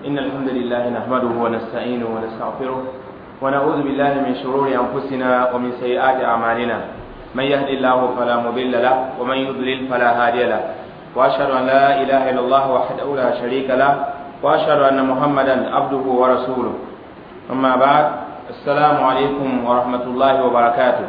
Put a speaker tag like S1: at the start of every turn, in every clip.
S1: إن الحمد لله نحمده ونستعينه ونستغفره ونعوذ بالله من شرور أنفسنا ومن سيئات أعمالنا من يهد الله فلا مضل له ومن يضلل فلا هادي له وأشهد أن لا إله إلا الله وحده لا شريك له وأشهد أن محمدا عبده ورسوله أما بعد السلام عليكم ورحمة الله وبركاته.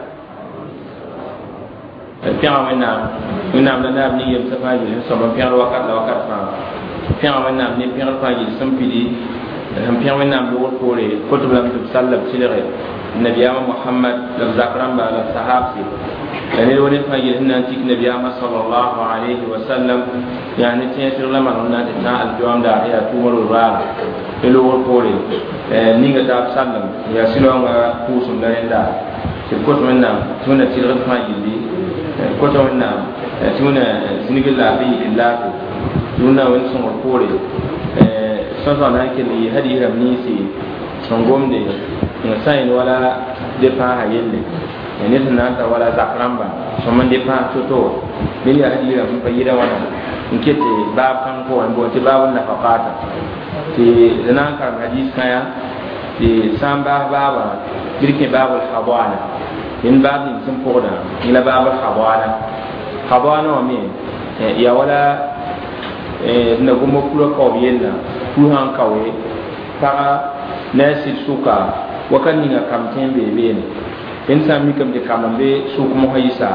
S1: Piang menam lana ni yam safari sama piang wakat ma piang menam ni piang pagi sampidi piang menam lu kore kutub lam sallam silere nabiyama Muhammad la zakram ba la sahabsi yani woni pagi hinna tik nabiyama sallallahu alaihi wasallam yani tiya sirla manonna ta al-jawam da ya tumaru ra lu kore ninga da sallam ya silonga kusum da inda kutub menam tuna tilra pagi koto wẽnnaam tɩ zĩnigr la bɩ laafɩ tɩ wẽn sõngr poore sõn-sõn na n kell yɩ hadiis rãmb ninsɩ sẽn gomde sã n wala de pãasa yelle ned sẽn na n tar wala zak rãmba sõm n de pãas to-to dẽn yaa hadiis rãmb pa yɩda wãna n ket baab kãng pʋgẽ boon tɩ baab nafaqaata tɩ d na n karem hadiis kãya tɩ sã n baas baaba bɩd kẽ baabl habana in baab ning sẽn pʋgda ila baab habana wã me ya wala na goma kura kaoob yella ku sãn kaoe pagã na a sɩd sʋka wakat ninga kam tẽ n bee beene ẽnd sã n mikame tɩ kam n be sʋk mosã yɩsa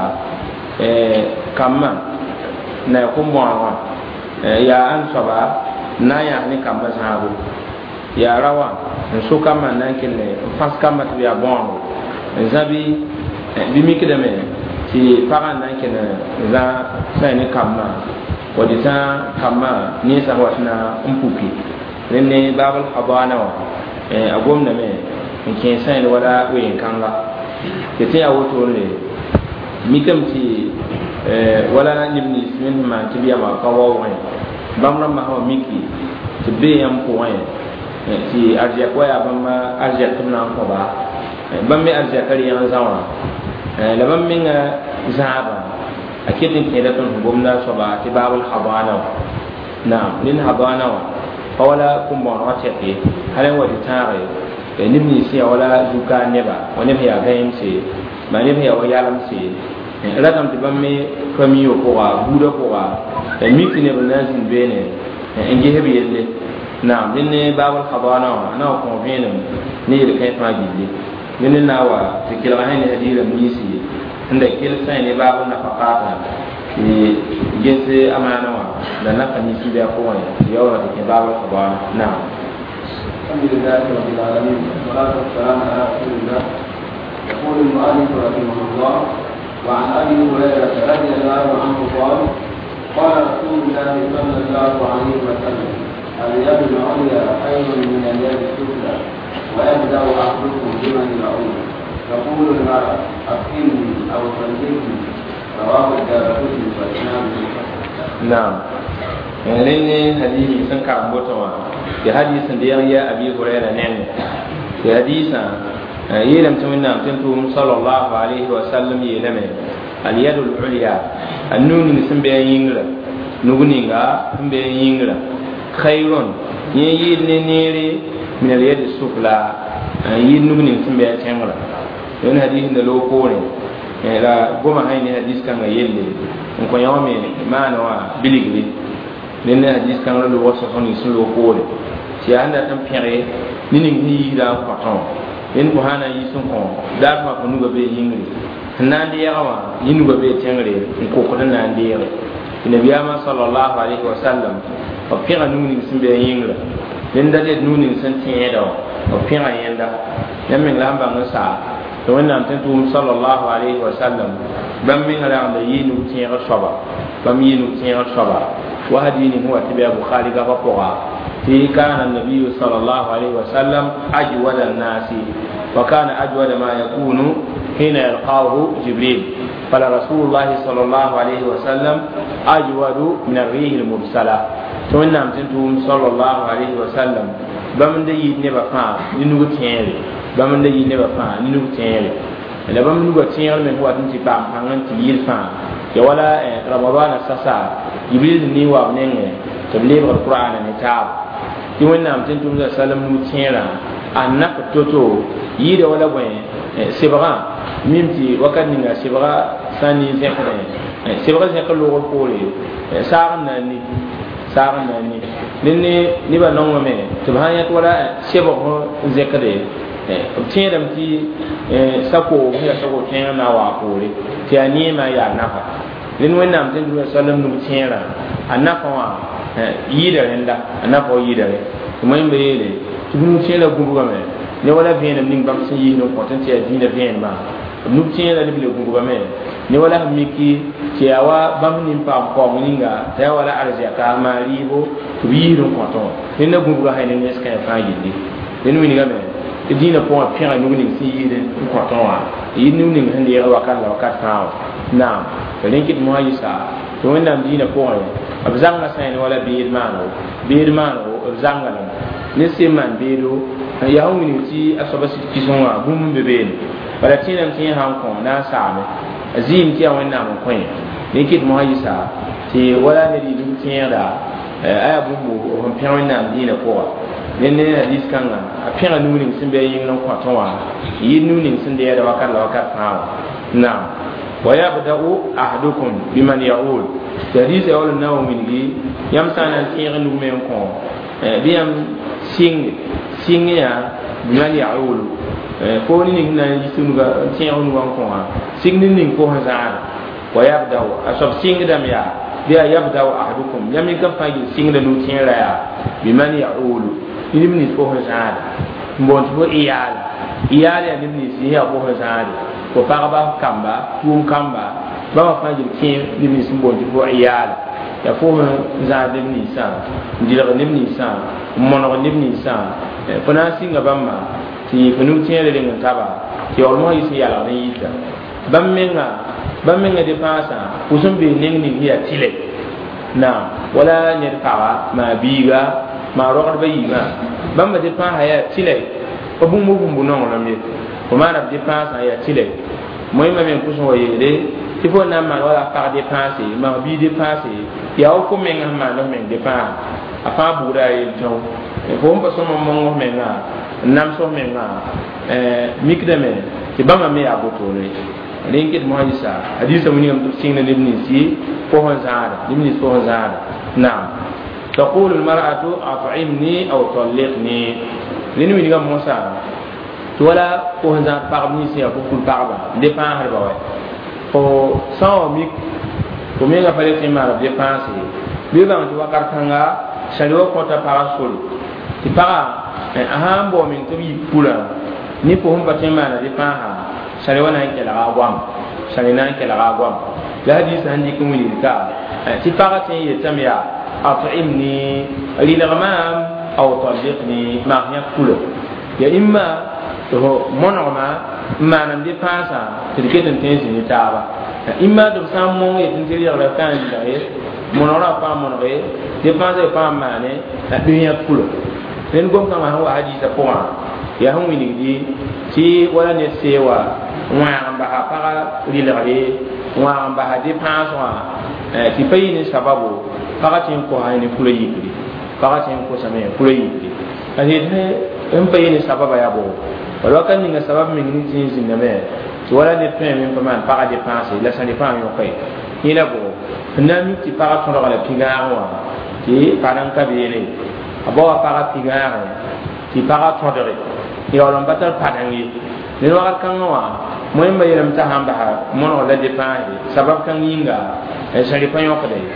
S1: kamma na ya kom-bõor wã yaa ãn soaba n na n yãs ne kambã zãago yaa ra wã n sʋkame n na n kell n fãs kambã tɩ b yaa bõorgo n zãbɩ bɩ mikdame tɩ pagã n na n kẽn zã sã ne kambã wa dɩ sã kambã ninsã wa sẽn na n puki rẽnd ne baabl habana wã a gomdame n kẽ sã ne wala ween-kãnga tɩ tɩ yaa wotoonde mikame tɩ wala neb nins me sẽn maan tɩ b yama ka waoogẽ bãmb rãmbã sã wa miki tɩ b bee yãmb pʋgẽ tɩ arzɛk wa yaa bãmba arzɛk tɩ b na n kõba bãmb me arzɛka rɩɩg zã wã la bãmb menga zãaba a ket n kẽeda tõnd sẽn gomda soaba tɩ baabl habana wã naam nin habana wã pa wala kom-bõor wã tɛke hal n wa tɩ tãage neb nins ya wala zuka neba wa neb yaa gãemse ma neb yaa wa yalemse ratame tɩ bãmb me famille pʋga buudã pʋga mik tɩ neb n na n zĩnd beene n gesb yelle naam dẽn ne baabl habana wã na wa kõ vẽenem ne yel-kãe fãa gilli dẽn na wa tɩ kelga sẽn ne hadiis rãmb ninsi sẽn da kell sã ne baab nafaqaata tɩ ges amaana wã la nafa ninsi bɩ a pʋgẽ tɩ yaoolã tɩ kẽ baabl habana naam.
S2: alhamdulillahi rabbil alamin wassalatu wassalamu ala rasulillah يقول المؤلف رحمه الله وعن ابي هريره رضي الله عنه قال قال رسول الله صلى الله عليه وسلم اليد العليا خير من اليد السفلى ويبدا احدكم بمن يعود يقول المرء اكرمني او صدقني رواه الدارقطني واسناده
S1: نعم لأن حديث سنكر بوتوا في حديث ديالي أبي هريرة نعم في حديث يلم تمنى تنتم صلى الله عليه وسلم يلم اليد العليا النون نسمى ينغلا نغنيغا نسمى ينغلا خير ييد نيري من اليد السفلى ييد نغني نسمى تنغلا yon hadith da lo kore la goma hayni hadith kan yelle on ko yawme maana wa biligri nen hadith kan lo wasa soni sun lo kore ti anda tan pere nini ni da paton en ko hana yi sun ko da ma ko nuga be yingri nan de yawa ni nuga be tengre ko ko nan de yawa nabiyama sallallahu alaihi wasallam o pere nuni sun be yingra nen da de nuni sun tiyedo o pere yenda yamin lamba ngasa to wannan tantu sallallahu alaihi wasallam bam min ala da yinu tiya soba bam yinu tiya soba wa hadini huwa tibi bukhari ga baqa fi kana an-nabiy sallallahu alaihi wasallam ajwada an-nasi wa kana ajwada ma yakunu hina yalqahu jibril qala rasulullah sallallahu alaihi wasallam ajwadu min ar-rih al-mursala to wannan tantu sallallahu alaihi wasallam bam da yine ba fa yinu tiya bãmb da yɩ nebã fãa ne nug tẽere la bãmb nugã tẽegr me wat n tɩ paam pãng n tɩ yɩl fãa ya wala ramadana sasa jibril ni wa nengẽ tɩ b lebg qur'ana ne taab ti wẽnnaam tɩ tʋʋm salam nu tẽera a nak to yɩɩda wala bõe sebga mim tɩ wakat ninga sebga sã n nin zẽkdẽ sebga zẽk loogr poore saag n na n ni dẽnne nebã nongame tɩ b sã n yãt wala sebg zẽkde b tẽedame tɩ sako ya sako tõeng na n wa poore tɩ a neemã yaa nafa dẽn wẽnnaam tɩ tʋʋm salam nu tẽera a nafa wã yɩɩda rẽnda a nafa wa yɩɩda rẽ tɩ mõemba yeele tɩ b nu tẽera gũbgame ne wala vẽenem ning bãmb sẽn yɩɩs n kõ tɩ yaa dĩinã vẽenemã b nu tẽera leb le gũbgame ne wala sẽn miki tɩ yaa wa bãmb nin-paam kaoong ninga t'a yaa wala arzɛka maa rɩɩbo tɩ b yɩɩs n kõ tõo dẽnna gũbga sã ne neskã fãa yelle dẽn wingame tɩ dĩinã pʋgã pẽga nug ning sẽn yɩɩd n kõ tõo wã yɩɩd nug ning sẽn deega wakat la wakat fãa wã naam rẽn kɩt mosã yɩsa tɩ wẽnnaam dĩinã pʋgẽ b zãnga sã ne wala beed maanego b zãnga lame ne sẽn maan beedo yaa sẽn wilg tɩ a soaba sɩd kɩsẽ wã bũmb n be beene bala tẽedame tɩ yẽ sã n kõ na n saame a zɩɩm tɩ yaa wẽnnaam n kõ rẽn kɩt mosã yɩsa tɩ wala ned yɩ lug tẽegda a yaa bũmb sẽn pẽ wẽnnaam dĩinã pʋga dẽn ne hadis kãnga a pẽga nug ning sẽn be a yĩngr n kõ tõ wã yɩɩd nug ning sẽn deɛɛda wakat la wakat fãa wã naam wa yabda'u ahadukum biman ya'ul hadis ya wala nawo mingi yam sana tẽeg nug me n kõ bɩ yãmb sɩng yaa biman ya'ul fo ne ning na n yɩs nuga tẽeg nugã n kõ wã sɩng ne ning pʋsẽ zãada wa yabda'u a soab sɩngdame yaa bɩ a yabda'u ahadukum yãmb y ka fãa yɩl sɩngda nug tẽera yaa biman ya'ul neb nins pʋsẽ zãada n boond tɩ fo iyaala yaa neb nins sẽn yaa pʋsẽ zãade fo pagba kamba tʋʋm kamba bãmba fãa yel kẽ neb nins n boond tɩ fo iyaala yaa fo n zãad neb ninsã n dɩlg neb ninsã n monog neb ninsã fo na n sɩnga bãmba tɩ fo nug tẽere reng n taba tɩ yaool mosã yɩ sẽn yalgd n yita bãmb menga de pãasã fo sẽn bee neng ning sẽn yaa tɩle naam wala ned paga maa biiga maa rogdbã yiimã bãmba de pãasã yaa tɩle fa bũmb nonglem ye fo maana b de pãasã yaa tɩle moẽmã me n pʋsẽ wa yeele tɩ fo na n maan wala pag de pãase maa bii de pãase yaa wa fo menga sẽn maand f meng de pãasã a fãa buuda a yel tõo fo n pa sõma mong f menga n nams f menga mikdame tɩ bãmba me yaa botore rẽn kɩt mosã yɩsa hadisa wingame tɩ b sɩngda neb ninsi pʋsẽ zãada neb nins pʋsẽ zãada naam تقول المرأة أطعمني أو طلقني لأنه من يوم موسى ولا فهزان بعضني سيا فكل بعضا دفاع هربوا فو سامي كمية فلسطين ما دفاعسي بيبان توقع كنغا شلوا كونتا باراسول تبارا أهم بومين تبي كولا ni po hum batin ma na de pa ha sare wana ke la awam sare na ke la awam la hadis handi ko wini ka ti para tin ye tamya at'imni lil ghamam aw talliqni ma hiya kula ya imma to monoma ma na de pa sa ti ke tin tin ni taba imma do sammo ye tin ti ya la kan ya ye monora pa monore de pa se pa ma ne la dunya kula len gom kama ha hadisa po ya hon wini di ti wala ne sewa wa amba ha para rilare wa amba ha de panso ti payi ni sababu para tin ko ha ni kula yiki para tin ko same kula yiki ani ne en payi ni sababa ya bo wala kan ni sabab min ni tin sin na me ti wala ne pen min paman para de panso la sa de pan yo kai ni la bo na mi ti para ton la pinga wa ti paran ka be ne abo para pinga ti para ton de ya wala batal padangi ni wa kan wa moy mbayram ta hamba ha mono la depende sabab kan yinga e sari panyo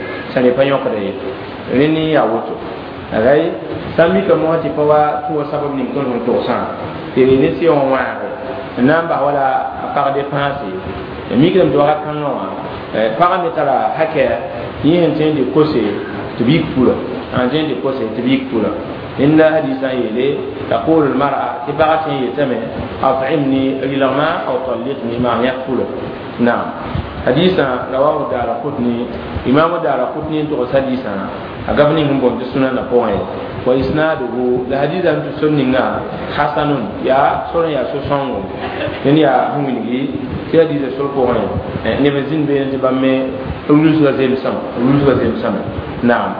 S1: ko de rini ya woto agai sami ko mo ti pawa to sabab ni ko no to sa te ni si on wa namba wala par dépense e mi gram do wa kan wa parametra hake yin tin de kose to bi kula en tin de kose to bi kula إن حديثا إليه تقول المرأة تبعته يتمه أطعمني إلى ما أو طلقني ما يأكل نعم حديثا رواه الدارقطني إمام الدارقطني تقص حديثا أقبني هم بمت السنة نقوه وإسناده لحديث أن تسننا حسن يا سنة يا سنة يعني يا هم نجي في حديث سلطوه نبزين بين تبامي أولوز وزيم سما نعم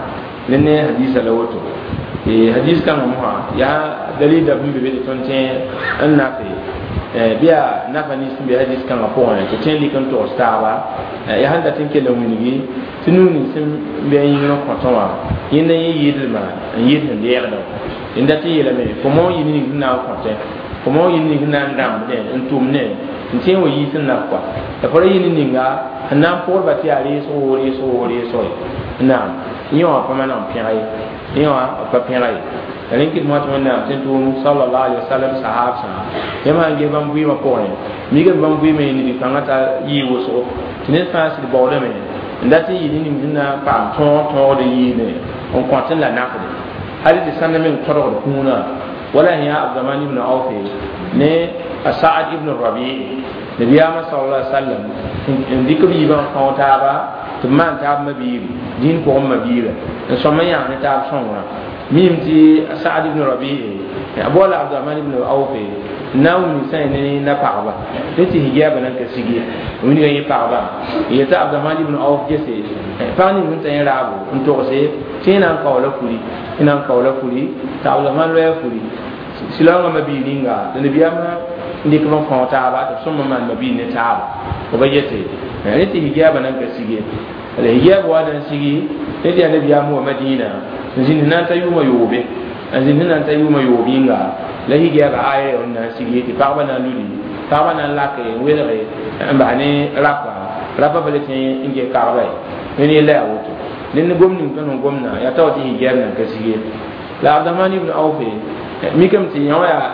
S1: لأن حديث لوتو حديث كان مها يا دليل دبن بيت تونتين النافي بيا نافني سن بيا حديث كان مقوم تين لي كان تو استابا يا هندا تنكي لو مني تنوني سن بيا ينو كونتوا يندا ييدما ييدن ديرنا إن دتي يلمي كمو يني نا كونتين كمو يني نا ndam de entum ne ntin wo yi tin na kwa da fara yini ninga nan por ba ti ari so na yo pa manam piai yo pa piai rin kit mo to na tin tu sallallahu alaihi wasallam sahaba yama ge bam bui ma ko ne mi ge bam bui me ni tangata yi wo so tin fa si bo de me ndati yi ni na pa to de yi ne on kwatin la na ko de hali de sanna men toro ko kuna wala ya abdurrahman ibn auf ne sa'ad ibn rabi nabiyama sallallahu alaihi wasallam ndiko bi ban fawta ba to man ta mabi din ko mabi la so man ya ne ta sonwa mim ti sa'ad ibn rabi abola abdurrahman ibn auf naw mi sai ne na paaba leti hijaba nan ka sigi woni ga yi paaba yeta abdurrahman ibn auf gese fani mun tan rabu on to se tina ka wala kuri ina ka wala kuri ta abdurrahman lo ya kuri silanga mabi ninga da nabiyama ndi ko ko taaba to somma man mabi ne taaba ko ba yete leti hijaba nan ka sigi ala hijaba wa dan sigi leti nabiyama wa madina zin nan ta yuma yobe azin nan ta yuma yobinga la hijaba aye on na sigi ti paaba na luli paaba na lake welere mbane rapa balete inge kaaba ni la wuto nin gomni kan gomna ya tawti hijaba nan ka sigi la abdurrahman ibn auf mi kam ti yawa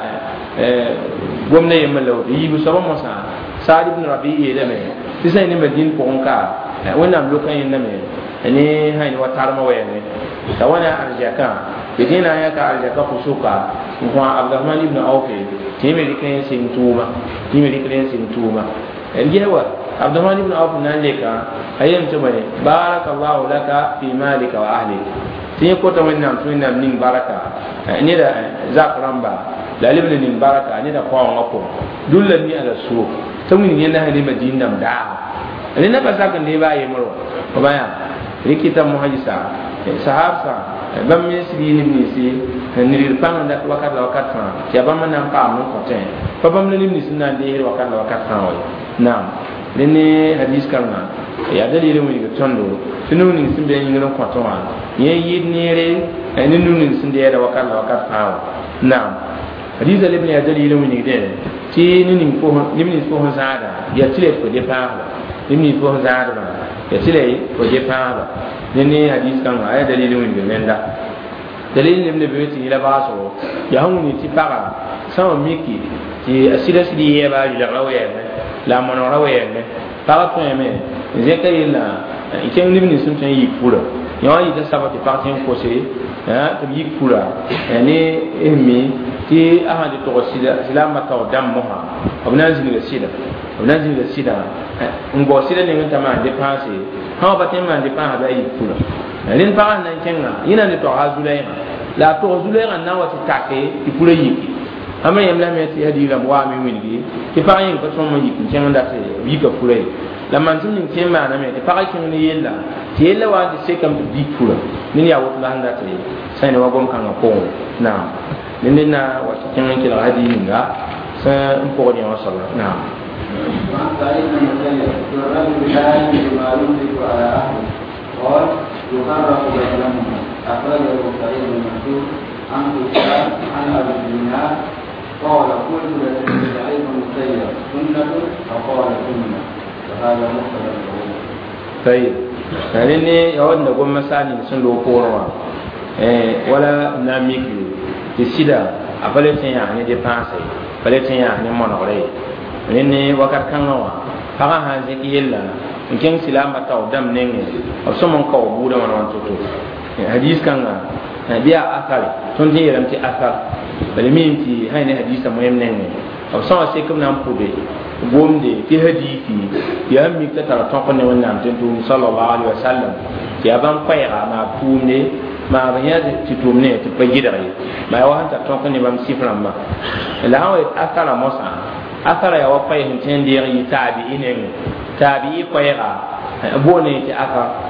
S1: gomna yemma law yi bu sabo mosa sa'id ibn rabi'i da me tisay ni madin ko onka wannan lokan yin name ne hayni wa tarma wayne ta wana arjaka bidina ya ka arjaka kusuka ko abdurrahman ibn auf ti me dikin sin tuma enjewa abdurrahman ibn auf nan leka ayyam to mai barakallahu laka fi malika wa ahlik tin ko to wannan tunan nin baraka ni da zakramba lalibna nin baraka ni da kwa ngako dullan ni ala su to min ni na hali madina da ni na basaka ne ba yi muro ko baya rikita muhajisa sahabsa bam misri ni nisi ni rirpan da wakat fa ya bam nan pa mun ko ten fa bam ni nisi nan de wakat fa wa naam dene hadis karna ya dalile mu ni tondo sunu ni simbe ni ngino ko ton wa ye yidnere ni nunu sin de da wakat fa wa naam hadis ibn ya dalile mu ni de ti ni ko zada ya tile ko de pa ni ko zada ya tile ko de pa dene hadis kan aya dalile mu ni menda dalile ibn bi ila baso ya hunu ti para sama miki ti asida sidi ye ba ya rawe la mono rawe ne para to me zeka ila iken libni sun tan yi pura yo yi da sabati parti ko se to yi pura ne emi ti ahadi to sida mata o dam moha abna zini ga sida ngo sida ne ngata ma dépenser ha ba tem ma dépenser ba yi pura rin para nan kenga ina ne to azulay la to azulay na wati take ti pura yi amma yamla me ti hadi la wa mi windi ti pa yin ko so mo yi kenga da te yi ga pura la man tin nin kema na me ti pa kenga ni yella ti yella wa ti se kam di pura ni ya wot la handa te sai ne wa gom kan ko na ni na wa ti kenga ki la hadi ninga sa ko ni wa sallallahu na
S2: قال يفرق بينهم أخرجه سعيد بن منصور عن هشام عن أبي الدينار قال قلت لسعيد بن المسيب سنة فقال سنة وهذا مختلف
S1: طيب يعني يود نقول مسألة سنلو كوروا ولا ناميك تسيدا أفلتين يعني دي بانسي فلتين يعني منوري يعني وقت كان نوا فقط هذه إلا in ken silama taw dam nenge o somon ko buda man to hadis kanga biya asal ton je yaram ti asal bal min ti hayne hadisa moyem nenge o so se kum nam pude bomde ti hadisi ya mi ta tara ton ko ne wannan tin tu sallallahu alaihi wasallam ya ban fayra ma tunde ma banya ti tumne ti pagidare ma wa hanta ton ko ne bam sifram ma la hawa asala mosa asala ya wa fay hin tin de yi tabi inen tabi'i koyra bone ti aka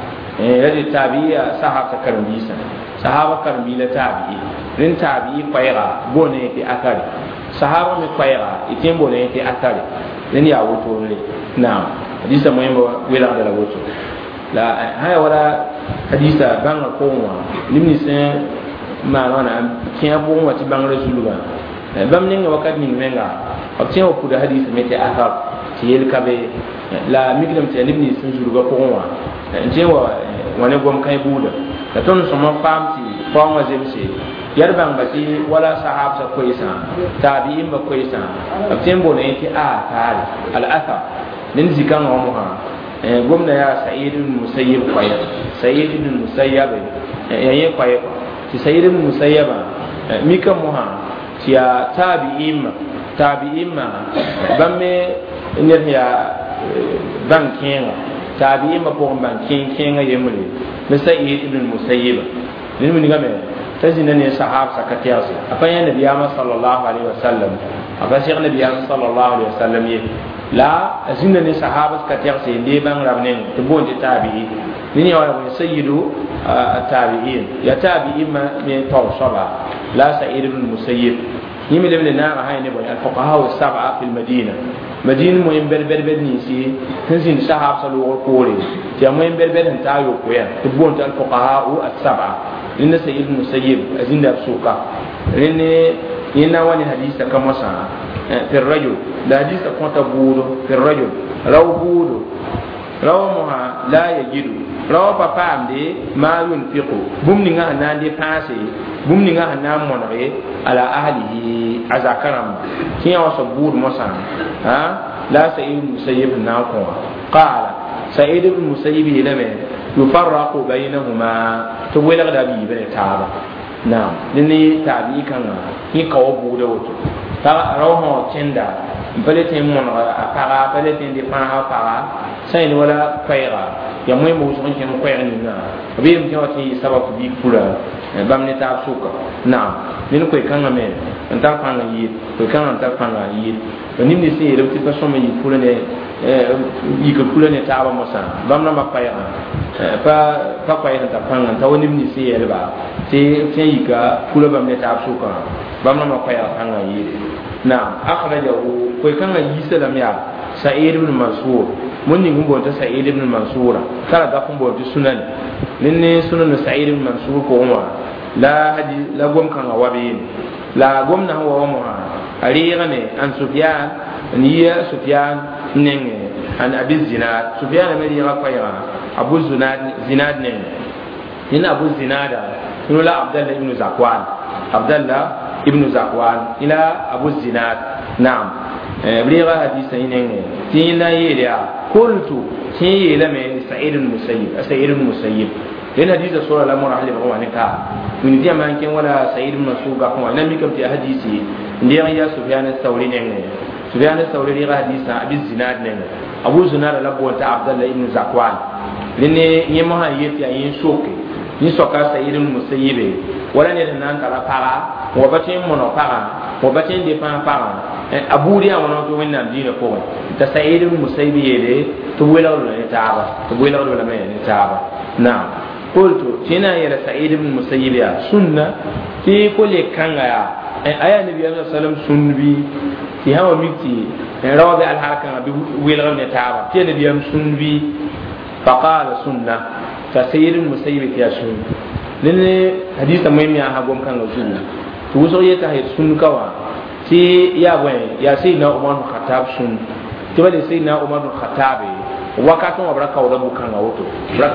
S1: radi tabi'a sahaba karambisa sahaba karambila tabi'i rin tabi'i qayra bone ti akari sahaba mi qayra itin bone ti akari rin ya woto le na hadisa moyemba wela da woto la haya wala hadisa banga ko wa limni sen ma wana kiya bo wati banga rasuluga bam ninga wakat ning menga abtiya ko da hadisa mete akar ti yel kabe la miglam ti limni sen juluga ko wa njewa wane gom kay buda da ton so ma famti fawma zemse yarbang bati wala sahab sa koisa tabi'in ba koisa abtembo ne ti a tare al athar din zikan wa muha gomna ya sa'id ibn musayyib qaya sa'id ibn musayyib yayin qaya ti sa'id ibn musayyib mika muha ti ya tabi'in bamme ne ya bankin tabi'in ba ko bankin kenga yemule ne sa'id ibn musayyib ni mun game tazina ne sahab sakatiyasi afanya nabi sallallahu alaihi wasallam afashiq nabi sallallahu alaihi wasallam ye la azina ne sahaba sakatiyasi de bang rabnen to bonde tabi'i ni wa sayyidu tabi'in ya tabi'in ma min tawsaba la sa'id ibn musayyib yimi de na ha ne boy al fuqaha as-sab'a fil madina mo yim berber ni si tinsin sahab salu ko re ti mo yim berber ta yo ko ya to bonde al fuqaha as-sab'a inna sayyid musayyib azinda suka rene ina wani hadisa kama sa fi rajul da hadisa konta budo fi rajul raw muha la yajidu raw papa amde ma yunfiqu bumni nga nande passe bumni nga na monre ala ahlihi azakaram kiya waso budo mosa ha la sayyid musayyib na ko qala sayyid musayyib lame yufarraqu bainahuma to wela da bi bane taba na ni tabi kan ki kawo bude wato ta rawo tenda bale tin mon a para bale tin di pa para sai ni wala khaira ya moy mo so kin ko yani na bi mi wati sababu bi kula bam ni ta suka na min ko kan me ta panga yi ko kan ta panga yi to ni se re ti pa so me yi kula ne yi ko kula ne ta ba mo sa bam na ma pa ya pa pa ta panga ta woni ni se yele ba te yi ka kula bam ne ta suka bam na ma pa ya panga yi na akhrajahu ko kan yi salam ya sa'id ibn mansur mun ni gumbo ta sa'id ibn mansura kala ga kumbo ta sunan ninne sunan sa'id ibn mansur ko umma la hadi la gom kan wabe la gom na hawa mu ariga ne an sufyan niya sufyan nenge an abi zinad sufyan me riga ko ya abu zinad ne ina abu zinada la abdullah ibn zakwan ila abu zinad na'am briga hadisa inenge tina yela qultu tiyela me sa'id al-musayyib den hadisa sura al-amr ahli wa nika min dia man ken wala sa'id al-masuga ko nan mi kam ti hadisi ndiya ya sufyan al-thawri nenge sufyan al-thawri riga hadisa abi zinad nenge abu zinad la bo ta abdullah ibn zakwan lenne yemo ha yeti ayin shoke ni soka sa'id al-musayyib wala ne nan tara para wa batin mono para wa batin de para aburi awon to wenna dina ko ta sa'id al-musayyib yele to wela ne taaba to wela wala me ne taaba na qultu tina ya sa'id al-musayyib ya sunna ti ko le kanga ya aya nabi sallallahu alaihi wasallam sunbi ti hawa miti rawabi al-haraka bi wela ne taaba ti nabi sunbi faqala sunna ta sa'id al-musayyib ya sunna lene hadisa mai mi ha gom kan sunna to so yeta hay sun kawa ti ya bwen ya sayyidina umar bin khattab sun ti wale sayyidina umar bin khattab wakaton wa baraka wa bukan wato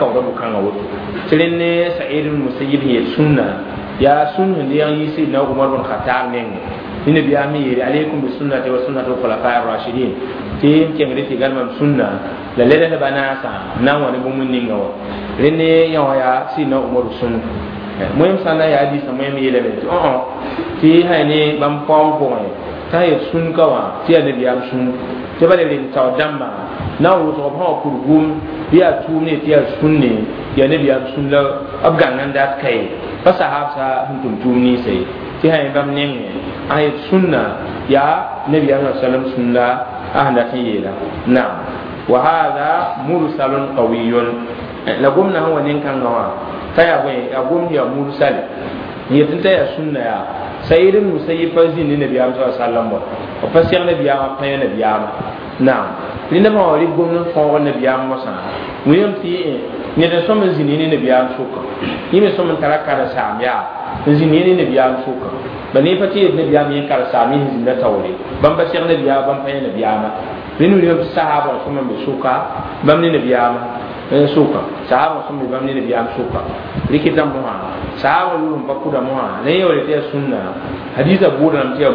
S1: tilenne sa'id bin musayyib ya sunna ya sunna ne yan yi sayyidina umar bin khattab ne ni biya mi yiri alaikum bi sunnati wa sunnati khulafa'ir rashidin ti kengre ti galman sunna la lele da bana sa nan wani bumun ninga wa rene ya sayyidina umar sunna moyem sana ya di sama mi yele be ti hayne bam pom ko ta yi sun kawa ti annabi ya sun ti bale rin taw damma na wo to ba ko gum biya tuni ti ya sunne ya annabi ya sun la abgan nan da kai fa sahabsa huntum tuni sai ti hayne bam ne ay sunna ya nabi ya sallam sunna ahna ti yela na wa hadha mursalun qawiyyun la gomna han wanin kan gawa taya bai a gomni ya mursal yedin taya sunna ya sayyidin musayyib fazin ni nabi sallallahu alaihi wasallam o fasiyar nabi ya pa ya nabi ya na'am ni na ma wali gomna fo nabi ya masa wiyam ti ne da somin zini ne nabi ya suka ni me somin taraka da samiya zini ne nabi ya suka bane fati nabi ya mi kar sami zinda tawre ban fasiyar nabi ya ban pa ya nabi ya ma rinu ne sahaba kuma be suka bam ne nabi ya suka sahaba kuma bam ne nabi ya suka likitan mu ha sahaba lu ba ku da mu ha ne yau da sunna hadisa budan ta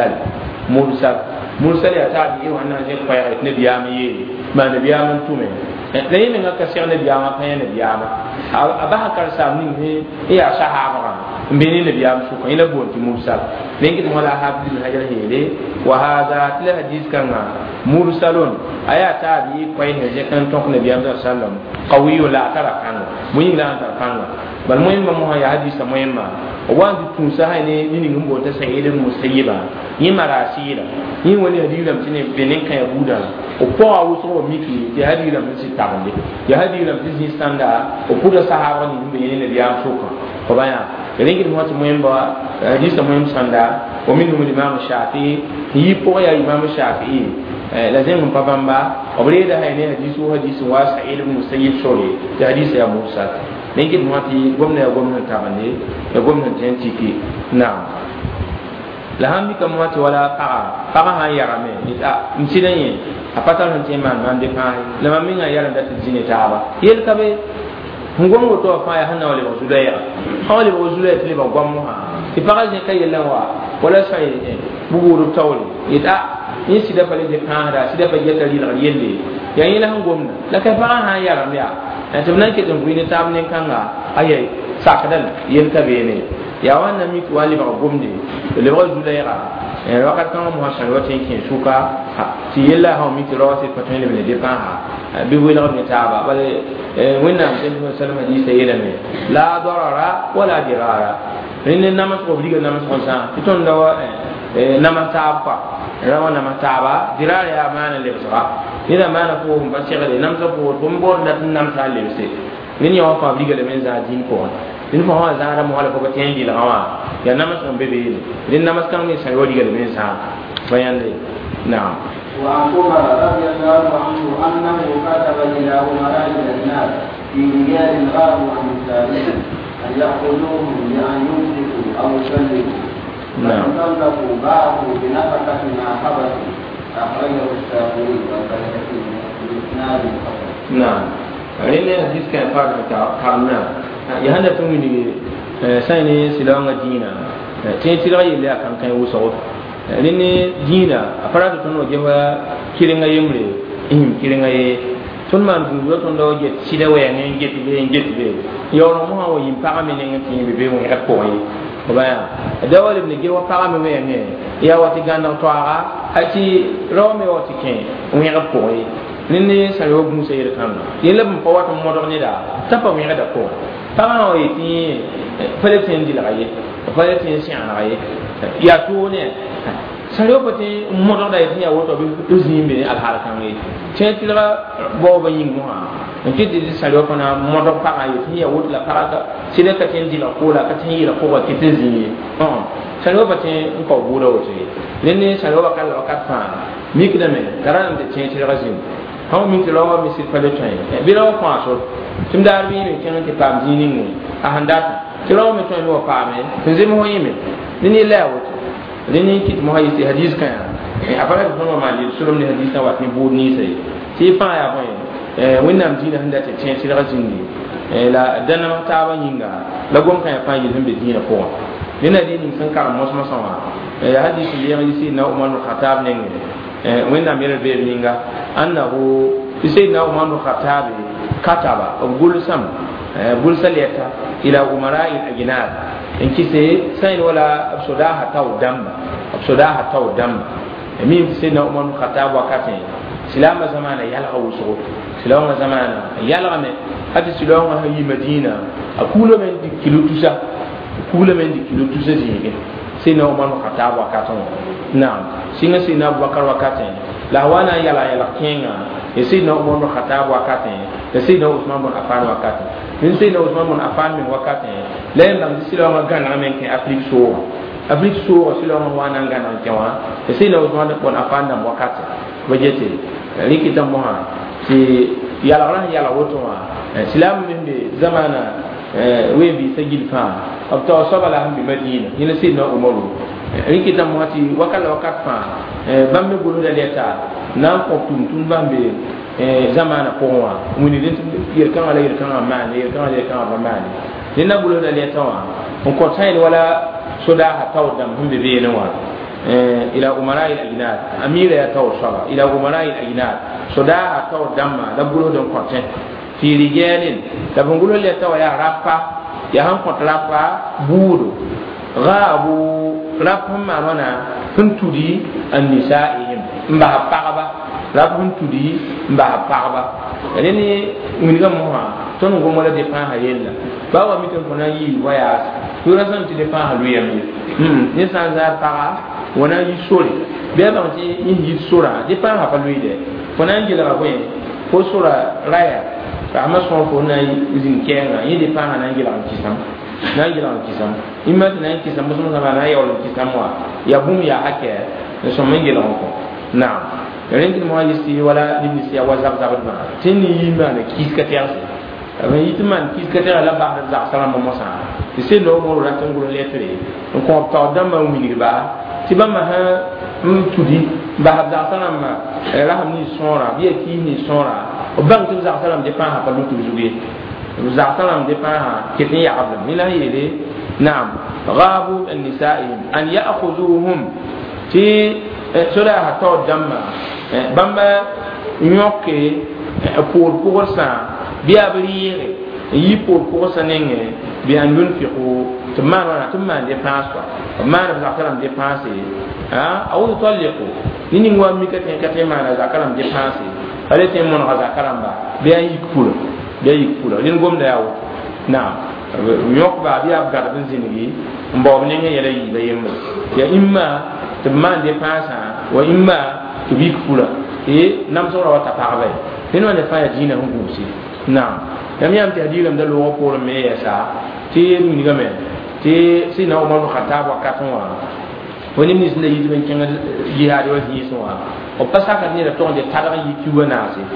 S1: mursal ya ta bi wannan je fa ya nabi ya mi ma nabi ya mun tume da yin ga ka sai nabi ya ma fa ya nabi ya ma aba kar sa min he ya sahaba mbini nabi ya suka ina bonti mursal lengi mo la habdul hajar hele wa hada la hadis kan mursalun aya ta bi ko ne je kan tok nabi ya sallam qawiyu la tarakan mun la tarakan bal muhimma mo ya hadis muhimma wa du tun sa ne ni ngum ta sayyidul musayyiba ni marasila ni wani hadiram tine benin kan yahuda o po awu so miki ya hadiram ci tabande ya hadiram ci standa o puda sahaba ni be ne ya suka ko baya rengi mo ta muhimma hadis muhim sanda o minhum imam shafi'i yi po ya imam shafi'i lazim pa bamba o bre da hayne hadisu wa sa'id ibn musayyib sore da hadis ya musa lengi mo ti gomna tabande ya gomna tentiki na la hambi kam wati wala para ha yarame ita msidenye apata non tema mande pai la maminga yara da tjine taba yel kabe ngongo to fa ya hanna wale wazulaya hawale wazulaya tile ba gwammo ha ti para je kay lawa wala sai buguru tawli ita ni sida fale de kanda sida fa yeta li la yelle ya ila ngomna la ka para ha yarame ya tabnan ke tan buine tabne kanga ayai sakadan yel kabe ne ya wannan mi wali ba gomde le ba zulaira wakat kan mo hasan watin kin suka ti yella ha mi tiro se patin le de pa ha bi wila ne taba bale winna den sallama di se yela me la darara wala dirara rinne namas ko obliga namas ko sa iton dawa namas taba rawa namas taba dirara ya mana le sa ina mana ko ba shegale namsa ko tumbor da namsa le se ni ya fa obliga le men za din ko in fa wa zara mo wala ko tendi la wa ya namas kan bebe din namas kan ni sai wadi ga men sa bayan dai na'am
S2: wa aqula radiyallahu anhu annahu kataba ila umara al-nas fi riyal al-ghab wa al-musalimin an yaquluhum li an yumsiku aw yusallimu na'am talaqu ba'du bi nafaqati ma habatu akhrajahu al-shafi'i wa al-bayhaqi bi isnad
S1: na'am rene hadis kan fa ta kamna ya handa tun ni sai ne silanga dina te tira yele akan kan wuso rene dina afara to no jewa kirenga yemre kirenga ye tun man du yo ton do je sida waya ne ngeti yo mo ha wo yim pa me ne ngeti be mo ya ko yi ko ba da wale ne ge wa pa me we ne ya wati ganda to ara ati rome wati ken mo ya ko yi nini sayo bu sayir kan yele bu pawata mo do ni da tapa mi da ko tama o yi faletin dila ye faletin si ana ye ya to ne sayo pati mo do da yi ya woto bi to zimbe al har kan ye chetira bo ba yin mo ha nke di sayo pana mo do pa ye ya woto la paraka sile ka tin dila ko la ka tin yi la ko wa kitin zimbe sayo pati ko bu do wote nini sayo ba kala wakat fa mi kidame taran de chetira zimbe haw min tilawa mi sit pale tay bilaw kwaso tum dar bi mi kenan ke pam dini ni a handa tilawa mi to no pame tinzi mo yimi ni lawo ni kit mo hayi hadis kan afara ko no mali sulum ni hadis wa ni bud ni sai ti fa ya boy winnam dina handa te tin sira zindi la dana ta ba nyinga la gon kan ya fa yi zimbe dina ko dina dini san kar mos mo sama hadis li ya hadis na umar al-khattab ne winnam yel be nyinga annahu sayyidina umar bin khattab kataba gulsam gulsaliyata ila umara'i al-ajnad in kise sayin wala absudaha taw damba min sayyidina umar bin khattab wakatin silama zamana yalqa wusu silama zamana yalqa me hadi silama hayi madina akulo men di kilutusa dinge sayyidina umar bin khattab wakatin na'am singa sayyidina abubakar wakatin la wana yala kenga سيدنا عمر بن الخطاب وقته سيدنا عثمان بن عفان وقته من سيدنا عثمان بن عفان من وقته لا يمكن سيدنا عمر كان عامل أفريقيا سورة سيدنا عمر وانا كان عامل سيدنا عثمان بن عفان من وقته وجدت لكي تمها si yala yala woto wa islam min be zamana we bi sagil fa ab to sobala bi madina ina sidna umaru riki tam wati wakala wakat fa bambe bulu da leta nan ko tun bambe zamana ko wa muni den yer kan ala ma yer kan ala ma ni na bulu da leta wa on ko tayi wala soda ha tawdam humbe be ne wa إلى أمراء الأجناد أمير يتو صبا إلى أمراء الأجناد صداع تو دم لبلو دم كونتين في رجال لبنقولوا اللي تو يا رابا يا هم كنت رابا بودو غابوا رابهم معنا فنتودي النسائهم مبه باربا رابهم تودي مبه باربا يعني من كم هو تونو غمولا دفاع هيلا باوا ميتون كنا يي وياس تورسان تدفاع هلويا نسان زار بارا wana yi sore be ba ti yi sora de pa ha palu ide fona ngila ba ko fo sora raya ta ma so fo na yi zin kenga yi de pa ha na ngila kisam imma na kisam musu na na ya wala kisam wa ya bum ya hake so mengila ko na ren mo yi wala ni si wa zab zab ma tin yi ma na kiska tiyanse aba yitman kiska tiya la ba da salam mo sa ti no mo ra tan gulo letre ko ta dama mi ba tibama ha mtudi ba habda salam rahmi sora bi ki ni sora o bang tu za salam de pa ha pa lutu zuge za salam de pa ha kitin ya abda mila yele na'am ghabu an-nisa'ihim an ya'khuzuhum ti sura ha to damma bamba nyoke pour sa bi abri yi pour sa nenge bi an yunfiqu تمان ديفانس ما نفع كلام ديفانس أو يطلقوا نيني هو ميكاتين كاتين ما نفع كلام ديفانس هذا تيم من غزا كلام با بيا يكفول لين قوم ده أو نعم يوقع بيا بقى بنزيني مباب نيني يلا يبين يا إما تمان ديفانس وإما تبيكفول نام سورة وتفاعل هنا نفع جينا هم بوسي نعم يام تهديلهم ده لو أقول ميسا تي من جمال ti sina umar bin khattab wakatun wa woni ni sinda yi ben kenga jihad wa yi so wa o pasaka ni da ton de taga yi kiwa na se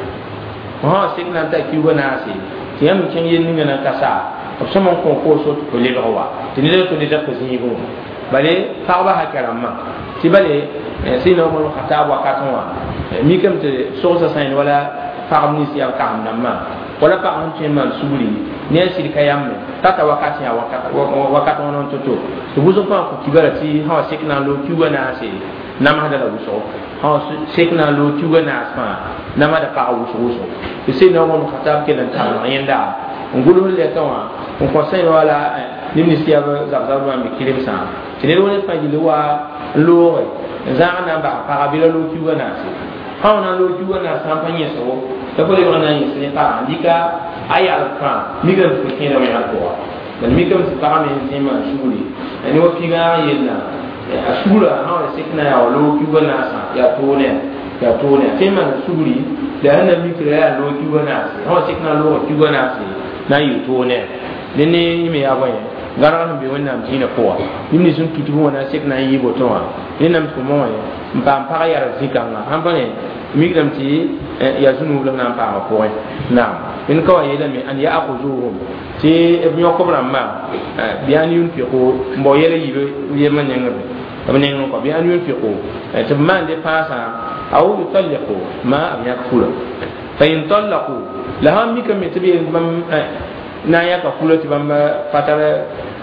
S1: ha sikna ta kiwa na se ti am ken yin ni na kasa o sama ko so ko le wa ti ni le to ni da ko zi go bale farba ha karama ti bale sina umar bin khattab wakatun wa mi kam te so sa sain wala farm ni si al kam na ma wala pa on tin man subuli ne sir kayamme tata wakati ya wakati wonon toto to buzo pa ko kibara ti ha sekna lo kiwa na ase nama hada la buso ha sekna lo kiwa na asma nama da pa wuso to sai na wonon khatab kenan ta yanda ngulu le tawa on conseil wala nimni siya za ba mi kirim sa tene wona fa jili wa lo za na ba pa bila lo kiwa na ase ha na lo kiwa na sampanye so ta ko le wana yi se ta ndika ayal ka mi ga ko kina wa ya ko dan mi kam ta me zima shuri ani wa piga yella ashura ha wa sikna ya lo kiwa na sa ya tone tema shuri da na mi kira ya lo kiwa na sa ha sikna lo kiwa na sa na yi tone ne me ya baye garan be wannan jina kowa nimni sun tutu wannan sikna yi botowa ne nam ko mo mpa mpa ya zikanga hampane migram ti ya sunu la nan pa ko na in ka waye da mi an ya akhuzuhum ti ibn yakubra ma biyan yunfiqu mbo yele yibe man nyanga be abnen ko biyan yunfiqu to man de pasa aw yutalliqu ma am yakfula fa in talaqu laham mikam tibi bam na ya ka fulati bam fatara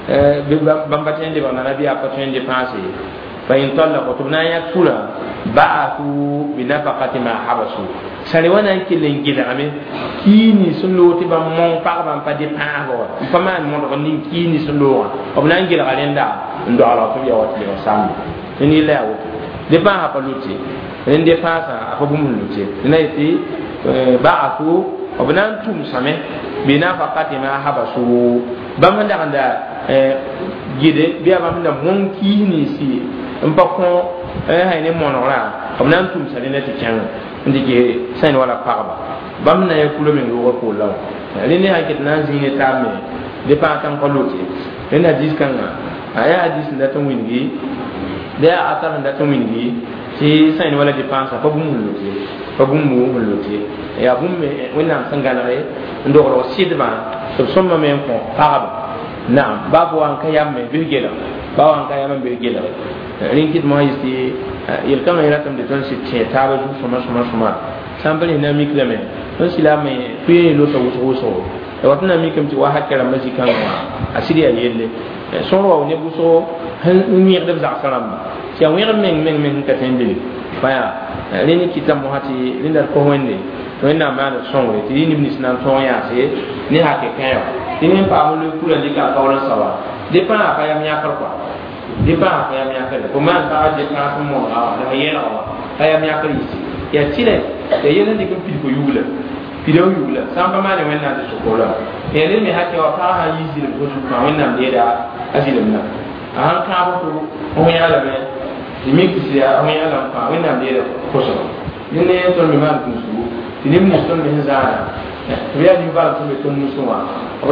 S1: bam batende bam na biya patende pase fa in talaqu to na yakfula ba'athu bi nafaqati ma habasu sare wana kilen gidame kini sunno ti bam mon pa bam pa de pa go pa man mon ko ni kini sunno o nan gila galenda ndo ala to ya wati o sam ni la wo de pa ha pa luti en de pa sa fa bum luti na ti ba'athu o nan tum same bi nafaqati ma habasu bam da gide biya bam da mon kini si pa ko hay ne monora b na n tʋm sã rẽnã tɩ kẽng n dɩke sẽn wala pagba bãmb na ya kulo meng roogã poorã wã rẽnd sã n ket na n zĩig ne taab me dẽ pãag tãng pa lote rẽnd hadis kãngã a yaa hadis n dat n wĩngi de a atar n dat n wĩngi tɩ sẽn wala dẽ pãasa pa bũmb n lote pa bũmb n lote yaa bũmb me wẽnnaam sẽn gãlge n dogr sɩdbã tɩ b sõmba me n kõ pagba naam ba bo an ka yamme be gela ba an ka yamme be gela rin kit mo yisi yel kama ira tam de ton si che taba ju soma sambali na mi kleme on sila me pe lo so e watna mi kam ti wa hakera maji kan wa asiri ya yelle so ro ne bu so han mi de za salam si an wer men ka tende baya rin kitam mo hati rin dar ko wende to ina ma da son we ti ni ni sinan ton ya se ni ha ke kayo ti ni pa mo le kula ni ka kawla sawa de pa pa ya mi akar kwa de pa pa ya mi akar ko man ta de ka ko mo a da yela wa pa ya mi akar isi ya tile ya yela ni ko pil ko yula pido yula sam pa ma ne wenna de sokola ya ne mi ha ke wa pa ha yi zil ko su ka wenna de da azilim na an ka ko o ya la me mi ki ya o ya la pa wenna de da ko so ne to mi ma ku su ni mi son mi zara ya ni ba to me to musu wa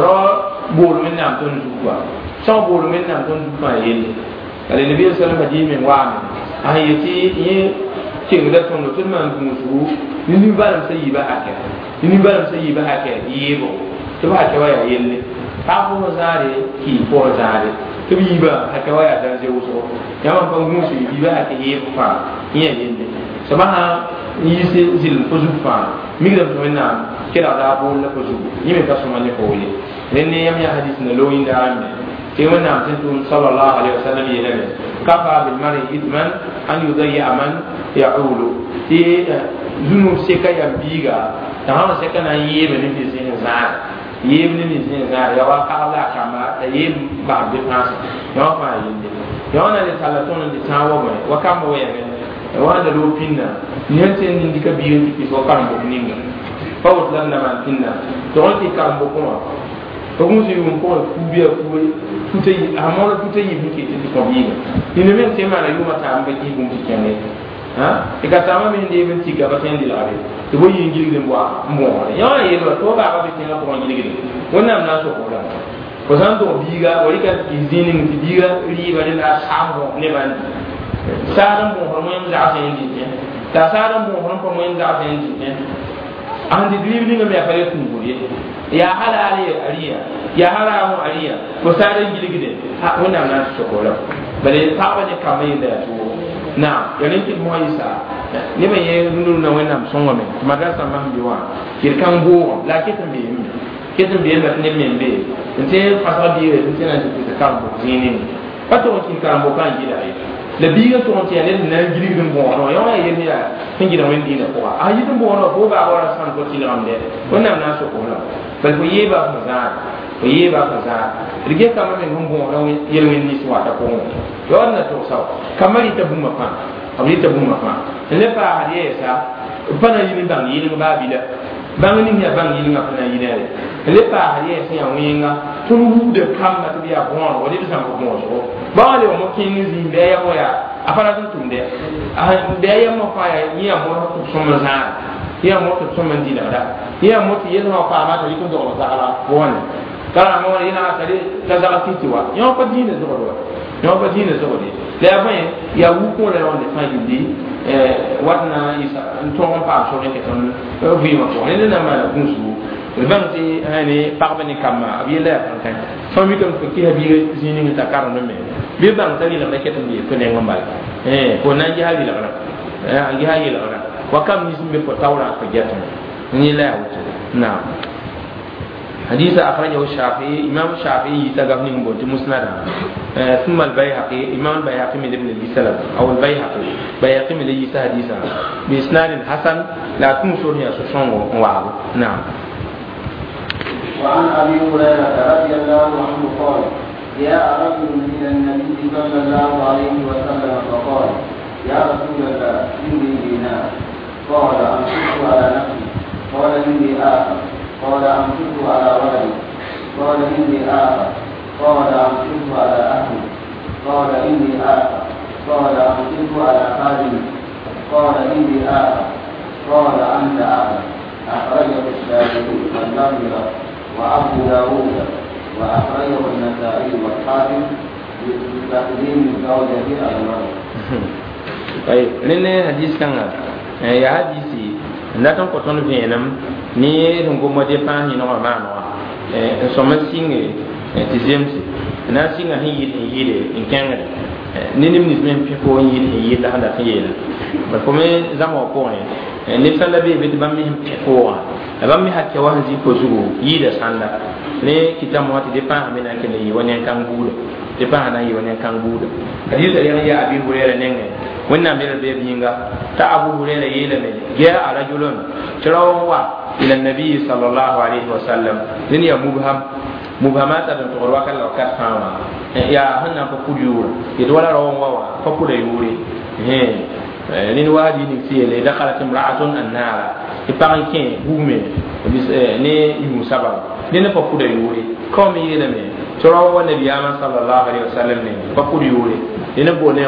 S1: ro bolu min nam to ndu kwa so bolu min nam to ndu kwa yele ale nabi sallallahu alaihi wasallam wa min ayati ye king da to no to man musu ni ba sai ba haka ni ba sai ba haka yebo to ba haka wa yele ka ko zare ki ko zare to bi ba haka wa ya da je wuso ya man fa musu bi ba haka yebo fa yele sabaha yisi zil fuzu fa migra to na kira da bo la fuzu yime ka so mane ko yi ne yam ya hadith na lo inda amme te wana tintu sallallahu alaihi wasallam yele kafa bil mari idman an yudayya man ya'ulu ti zunu seka ya biga ta ha seka na yebe ni sin za yebe ni sin za ya wa ka la kama ta yebe ba bi pas ya fa yinde ya na de salaton de tawo wa kama wa ya wanda do pinna nyen ten ndi ka biyo ti ko karambo ninga pawot lan na man pinna to on ti karambo ko ko mu si un ko ku biya ku tutay amara tutay bi ke ti ko biga ni ne men tema na yuma ta amba ki bum ti kene ha e ka tama men de ben ti ga ba ten di la be to bo yin gilde mwa mo ya ye do to ba ba be tin ko ngi gilde wonnam na so ko la ko san to biga wali ka ki zinin ti biga ri ba ni na sambo ne ban saran bon hormon da asen din ta saran bon hormon da asen din an di dribling me afare tun guriye ya halale ariya ya haramu ariya ko saran giligide ha wannan na sokola bale ta wani kamai da to na yanin ki mo isa ne me ye nuru na wannan son wame maga sama biwa kirkan go la kitan be mi kitan be la ne me be nte fasabi nte na ti ta kan bo zini pato kin kan bo kan gida ai la biga to on tiene na giri dum bo no yo ya ya hingi na wendi na ko a yi dum bo no ko ba wala san ko tin amde ko na na so ko na bal ko yeba ko za ko yeba ko za rige kama men hum bo no yel men ni so ta ko yo na to sa kamari ta bumma pa abri ta bumma pa le pa hadiye sa pana yi ni bang yi ni ba bi da bang ni ya bang yi ni ngapana yi ne le pa hadiye sa ya winga tunu de kamba to biya bon wadi to sam ko bon so ba le mo kin zi be ya mo ya afara tun tunde be ya mo fa ya ni ya mo to so mo za ya mo to so man di da ya mo ti yelo fa ma to ko do za ala bon kala mo ina ta de ta za ti wa yo pa di ne zo do yo pa di ne zo de le ba ya wu ko le on de fa di watna isa to on pa so ne ke ton vi ma ko ne na ma la kunsu banti hani parbani kama abiyela kan fami kam ko ki habi zini ta karno me bi bang tani la ketam bi ko ne ngambal ko nan ji habi la ra ji habi la ra wa kam ni simbe ko tawra ko jetam ni la wuta na hadith akhrajahu shafi'i imam shafi'i tagafni ngo ti musnad ثم البيهقي امام البيهقي من ابن السلف او البيهقي من ليس حديثا باسناد حسن لا تنشر يا سوسون وعب نعم.
S2: وعن ابي هريره رضي الله عنه قال جاء رجل الى النبي صلى الله عليه وسلم فقال يا رسول الله اني دينار قال امسكه على نفسي قال اني اخر قال امسكه على ولدي قال اني اخر قال امسكه على اهلي قال اني اخر قال قال إني أعلم. قال أنت أعلم. أخرجه الشافعي والنمر وأبو داود وأخرجه النسائي والحاكم بتقديم الزوجة على المرء.
S1: طيب لأن حديث كان يا حديثي ناتن كوتون فينم ni ngo mode pa hi no ma no so ma singe ti zemsi na singa hi yide in kanga ni nim ni men pe ko yide la handa tiyela ba ko me zama ko ni sanda be be ba mi pe ko ba mi hakke wa hanzi ko zugo yida sanda ne kitamu hati de pa amena ke ni woni kan gudo de pa na yi woni kan gudo hadisi ya abi hurera nenge wannan mere be binga ta abu hurera yele me ya arajulun tirawa إلى النبي صلى الله عليه وسلم لن يا مبهمات أن تقولوا كلا وكفاما يا هنا فكل يورا يدولا روان واوا فكل يوري لن واحد ينسي اللي دخلت امرأة النار يبقى كين بومي ني يمسابا لن فكل يوري كم يلمي ترى النبي صلى الله عليه وسلم فكل يوري لن بوني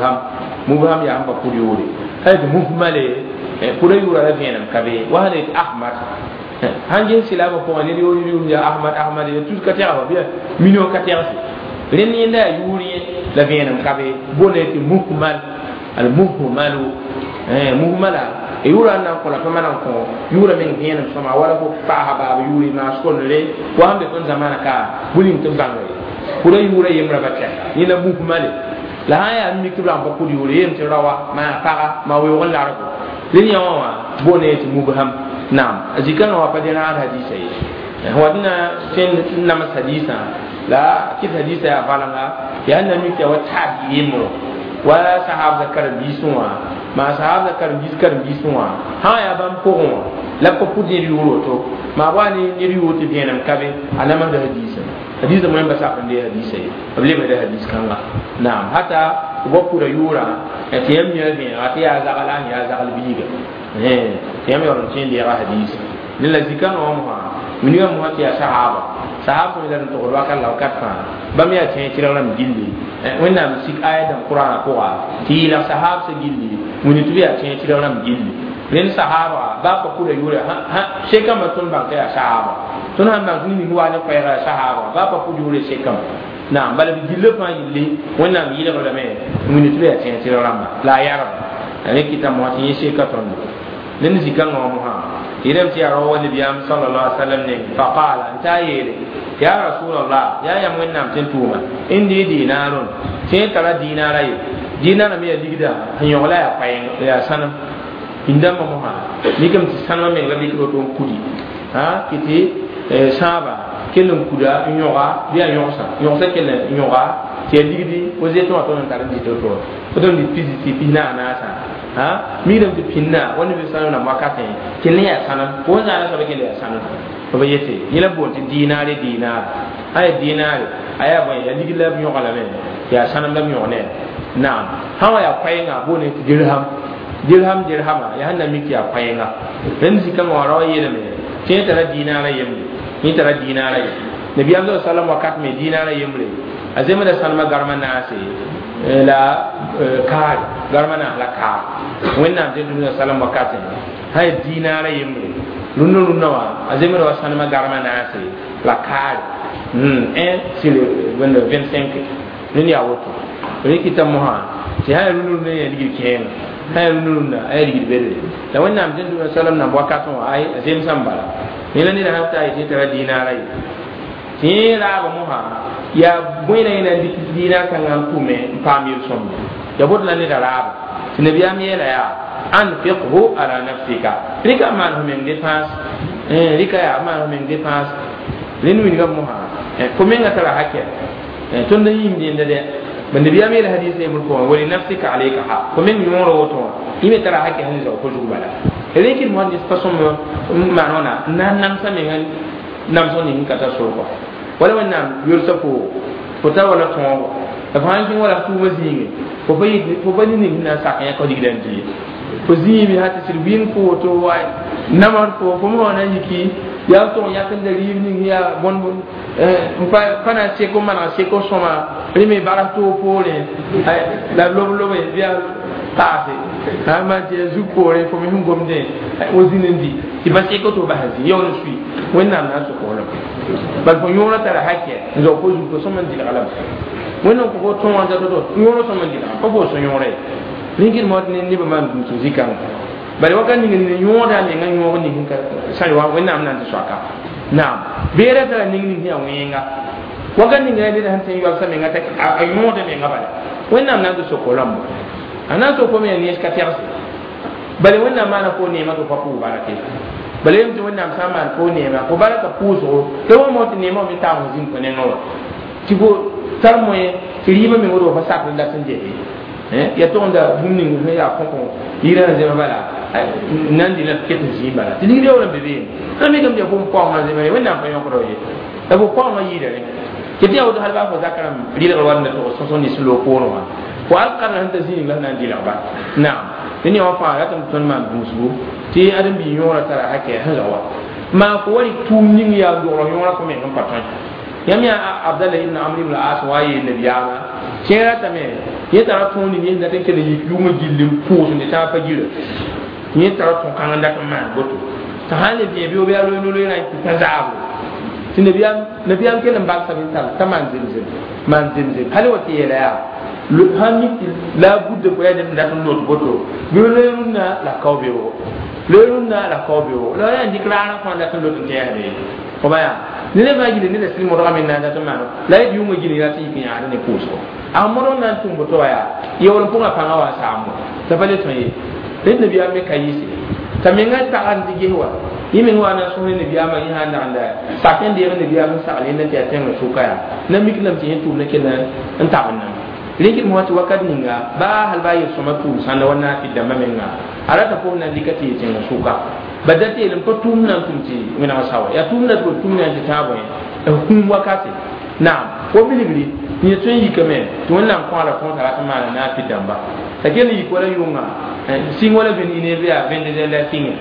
S1: مبهم يا هم فكل يوري هذا مهمل pura yura la venam kabe wa hada ahmad hanjin silama ko ne yuri ya ahmad ya tus katera ba biya minio katera ren ni nda yuri la venam kabe boneti muhmal al muhmalu muhmala yura na ko la pamana ko yura men venam sama wala ko sahaba yuri na skon le wa hambe kon zamana ka bulin tum bangay pura yura yemra bakka ni la muhmal la haya mi kibra ba ko yuri yem tirawa ma para ma we wala rako لين يوم بونيت مبهم نعم أذكر هو بدينا على حديثه هو دنا فين نمس حديثا لا كيف حديثه يا فلانة يا نميك وتحب يمر ولا صحاب ذكر بيسوا ما صحاب ذكر بيسوا ها يا بام كون لا كوبودي يوروتو ما واني يريوت بينام كابي أنا ما ده حديث مهم بس أقول ده حديثه قبل ما ده حديث كان نعم حتى وبكرة يورا تيم يلبين أتي أزعلان يا زعل بيجا تيم يورن تين دي حديث للذي كان أمها من يوم هاتي صحابة من ذلك تقول وكان لو كفى بمية تين تيرلم جلدي وين نمسك آية القرآن قوة تيلا صحاب سجلدي من تبيع تين تيرلم جلدي لين صحابة بابا كل يورا ها شيكا ما تون بقى صحابة تون هم بقى هو على فيها صحابة بابا كل يورا شيكا نعم بل بجلب ما يلي وين نام يلا ولا ما من تبيع تين تيرلم لا يعرف يعني كتاب ما تين شيكا تون لين زكان وامها إذا في رواه النبي صلى الله عليه وسلم فقال أنت يا رسول الله يا من نام تنتوما إندي دينار تين ترى دينار ما يديكدا هنيولا يا فاين يا سنم indama mo ha ligam ti sanma men la ligro don kudi ha kiti saba kelum kuda nyora dia nyora kelen nyora ti ligdi o zeto aton tar di to to don di piziti pina na sa ha mi dum di pinna woni bi sanna makate kelin ya sanam ko na na sabe kelin ya sanam to be yete yela bon ti dinare ay dinare aya ba ya ligla bi nyora la men ya sanam lam nyone na hawa ya kwainga bone ti dirham ya hanna miki ya kwayenga dan zikan warawa yele me ke tara dinara yemle ni tara dinara nabi sallallahu alaihi wasallam wakat me dinara yemle azema da salma garma na se la kar garma na la ka wenna de sallallahu alaihi wasallam wakat hay dinara yemle lunna wa azema da salma garma na se la kar c'est le 25 ni ya woto rikita moha ti hay lunna ne ya digi ken hay nuna ay rigid bere la wannan amjin du sallam na wakato ay azim sambala ni la ni da hafta ay tara dinara yi ti la ba muha ya boyna ina dina kan an kume pamir sombe ya bot la ni da raba ti nabi am yela ya anfiqhu ala nafsika rika man hu men defense rika ya man hu men defense lenu ni ga muha ko men ga tara hakke ton da yimbe ndade من النبي أمير الحديث يقول ولنفسك عليك حق ومن يمر وطن يمي ترى حق هنزا وكل بلا لكن مهندس فصم معنا نام سمعن نام سوني كتاسوكا ولا من نام يرسفو فتا ولا تون فهاني ولا تو وزيني فبني نينا ساكن يكو ديغدانتي فزيمي هاتي سيربين كو تو واي نامر كو فمو نانيكي ya to ya kan da evening ya bon pana seko mana seko soma rime barato pole la lobo ya paase ha ma je zu kore fo mi ngom de o zinindi ti ba se ko to ba hazi yo no sui wẽnnaam na n sok wala bal fo yõorã tara hakɛ n zao ko zu ko sõm n dɩlga lame wẽnnaam ko fo tõog n zato to yõorã sõm n dɩlga pa fo sõ yõorã ye rĩngd mo ne nebã maan dũm sũ zĩ-kãngã bala wakat ning ne yõoda menga yõog ning ka sãn wa wẽnnaam na n tɩ soaka naam beera tara ning ning ya wẽnga wakat ning ya ned sẽn tɩ n yoabsa menga t'a a yõoda menga bala wẽnnaam na n tɩ sok rãmbo a na n sok fo me ya nees ka tɛgse bala wẽnnaam maana fo neemã tɩ fa pʋʋ barake bala yem tɩ wẽnnaam sã n maan fo neemã fo baraka pʋʋsgo tɩ wa mo tɩ neemã me taam fo zĩm fo nengã wa tɩ fo tar moẽ tɩ rɩɩbã meng wodo fa sakr la sẽn jese ya tʋgda bũmb ning sẽn yaa kõkõ yɩrã n zemã bala nan dɩ la ket n zĩig bala tɩ ligd yaoolã be beene ã mikame tɩ fo paoongã zemã wẽnnaam pa yõkda ye la fo paoongã yɩɩda re tɩ tɩ ya woto hal baa fo zakã rɩlg wa na tʋg sõsõ nins loo-koonẽ wã fo alkarã sẽn ta zĩig la sẽn na n dɩlgba naam tɩ ne wã fãa ratɩm tõnd maan bũusgo tɩ ãdem-bɩ yõorã tara hakɛ sẽn za wa maa fo wa rɩk tʋʋm ning yaa dogr yõorã fo meng n pa tõe yãmb yaa abdalla ibn amr ibn al-as wa yeel nabiyaamã kẽ ratame yẽ tara tõog ning yẽs dat n kell n yik yʋʋmã gill n pʋʋsende tã pa gira yẽ tara tõg-kãng n dat n maan boto tɩ sãn le bɩa beoog yaa loe-loe tɩ pa zaabro tɩ nabiyaam kell n bagsa bɩ tall t'a maan zemzem hal wa tɩ yeela yaa sãn mik tɩ la budde fo yaa dat n lot boto bɩ loe rũnnã la kao beoogo loe rũnnã la kao beoogo la yaa n dɩk raarã fãa dat n lot n tɛɛsde fo ba yaa nene ma gile nene sili modga min na dat mano la yit yunga gile ya ti kin ya ne puso a modo nan tum boto ya yewon punga panga wa samu ta bale to yi den nabi amme kayisi ta menga ta an dige wa yimi wa na so ne nabi amma yi handa anda saken de ne nabi amma sa ale na ta tan su kaya na miklam ti tum ne kenan an ta wannan linkin mu wata wakad ninga ba hal ba yi somatu sanda wannan fi da mamenga arata ko na likati tin su ka badate ilim ko tumna tumti mina masawa ya tumna to tumna ta tabo ya hum wakati naam ko biligri ni tun yi kame to wannan ko ala ko ta ma na fi damba take ni ko la yunga sin wala bin ine biya ben de la singe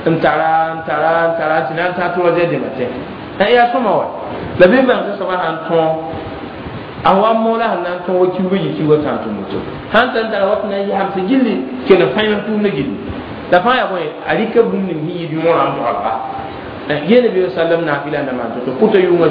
S1: tara tinan ta to de mate ya so mawa la bin ban so ba han ton awa mola nan ton wo kiwo yi kiwo tan to muto han tan tara wat na yi hamsa gilli kenan fayin tumna gilli da fa ya boy alika bum ni yi bi mo ram to alba yene bi sallam na fila na man to puto yunga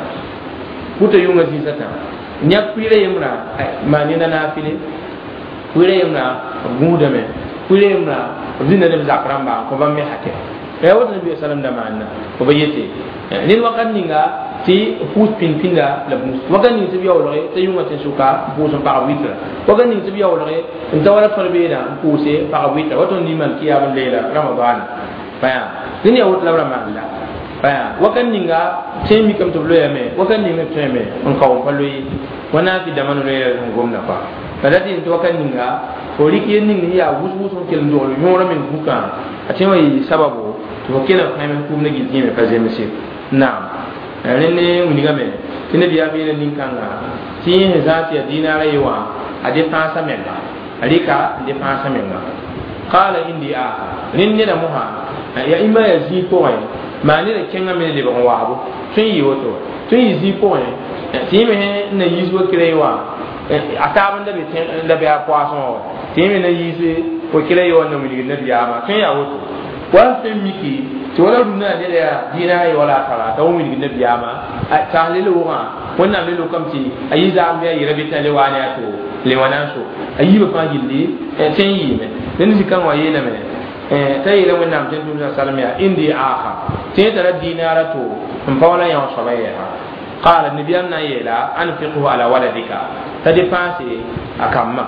S1: zizata nyak pire yemra mani na file pire yemra guda me pire yemra zinna de zakramba ko bamme hake e wona bi sallam da manna ko bayete ni wakat ninga ti pus pinda la bus wakat ni ti biyo lore te yunga te suka pus pa witra wakat ni ti biyo lore ntawala torbeda puse pa witra wato ni man kiyam leila ramadan baya ni wot la ramadan baya wakan ninga temi kam to loya me wakan ninga teme on kaw paloi wana fi damanu loya ngomna pa kadati to wakan ninga ori ki ninga ya wus on kel ndolo nyora men buka atema yi sababu to kela faymen kum ne gidi me faze mesi naam rene uniga me tine biya me nin kanga ti zati ya dinara yiwa ade pasa menga alika de pasa menga qala indi rinne na muha ya ima ya zi ko mani da kenga me le ba waabo tun yi woto tun yi zi ko ti me na yizo kirewa ataban da be da be akwaso ti me na yizo ko kirewa na mu na biya ma tun ya woto wa fe miki to wala dunna de ya dina yi wala kala ta mu na biya ma ta le lo wa wannan le lo kamti ayi za am ya yi rabi ta le wani ato le wana so ayi ba fa gilli ten yi me den zikan wa yi na me tayi la wannan tin dun sallam ya indi aha tin tara dinara to in fa wala ya sabaya qala nabiyan na yela anfiqhu ala waladika tadifansi akamma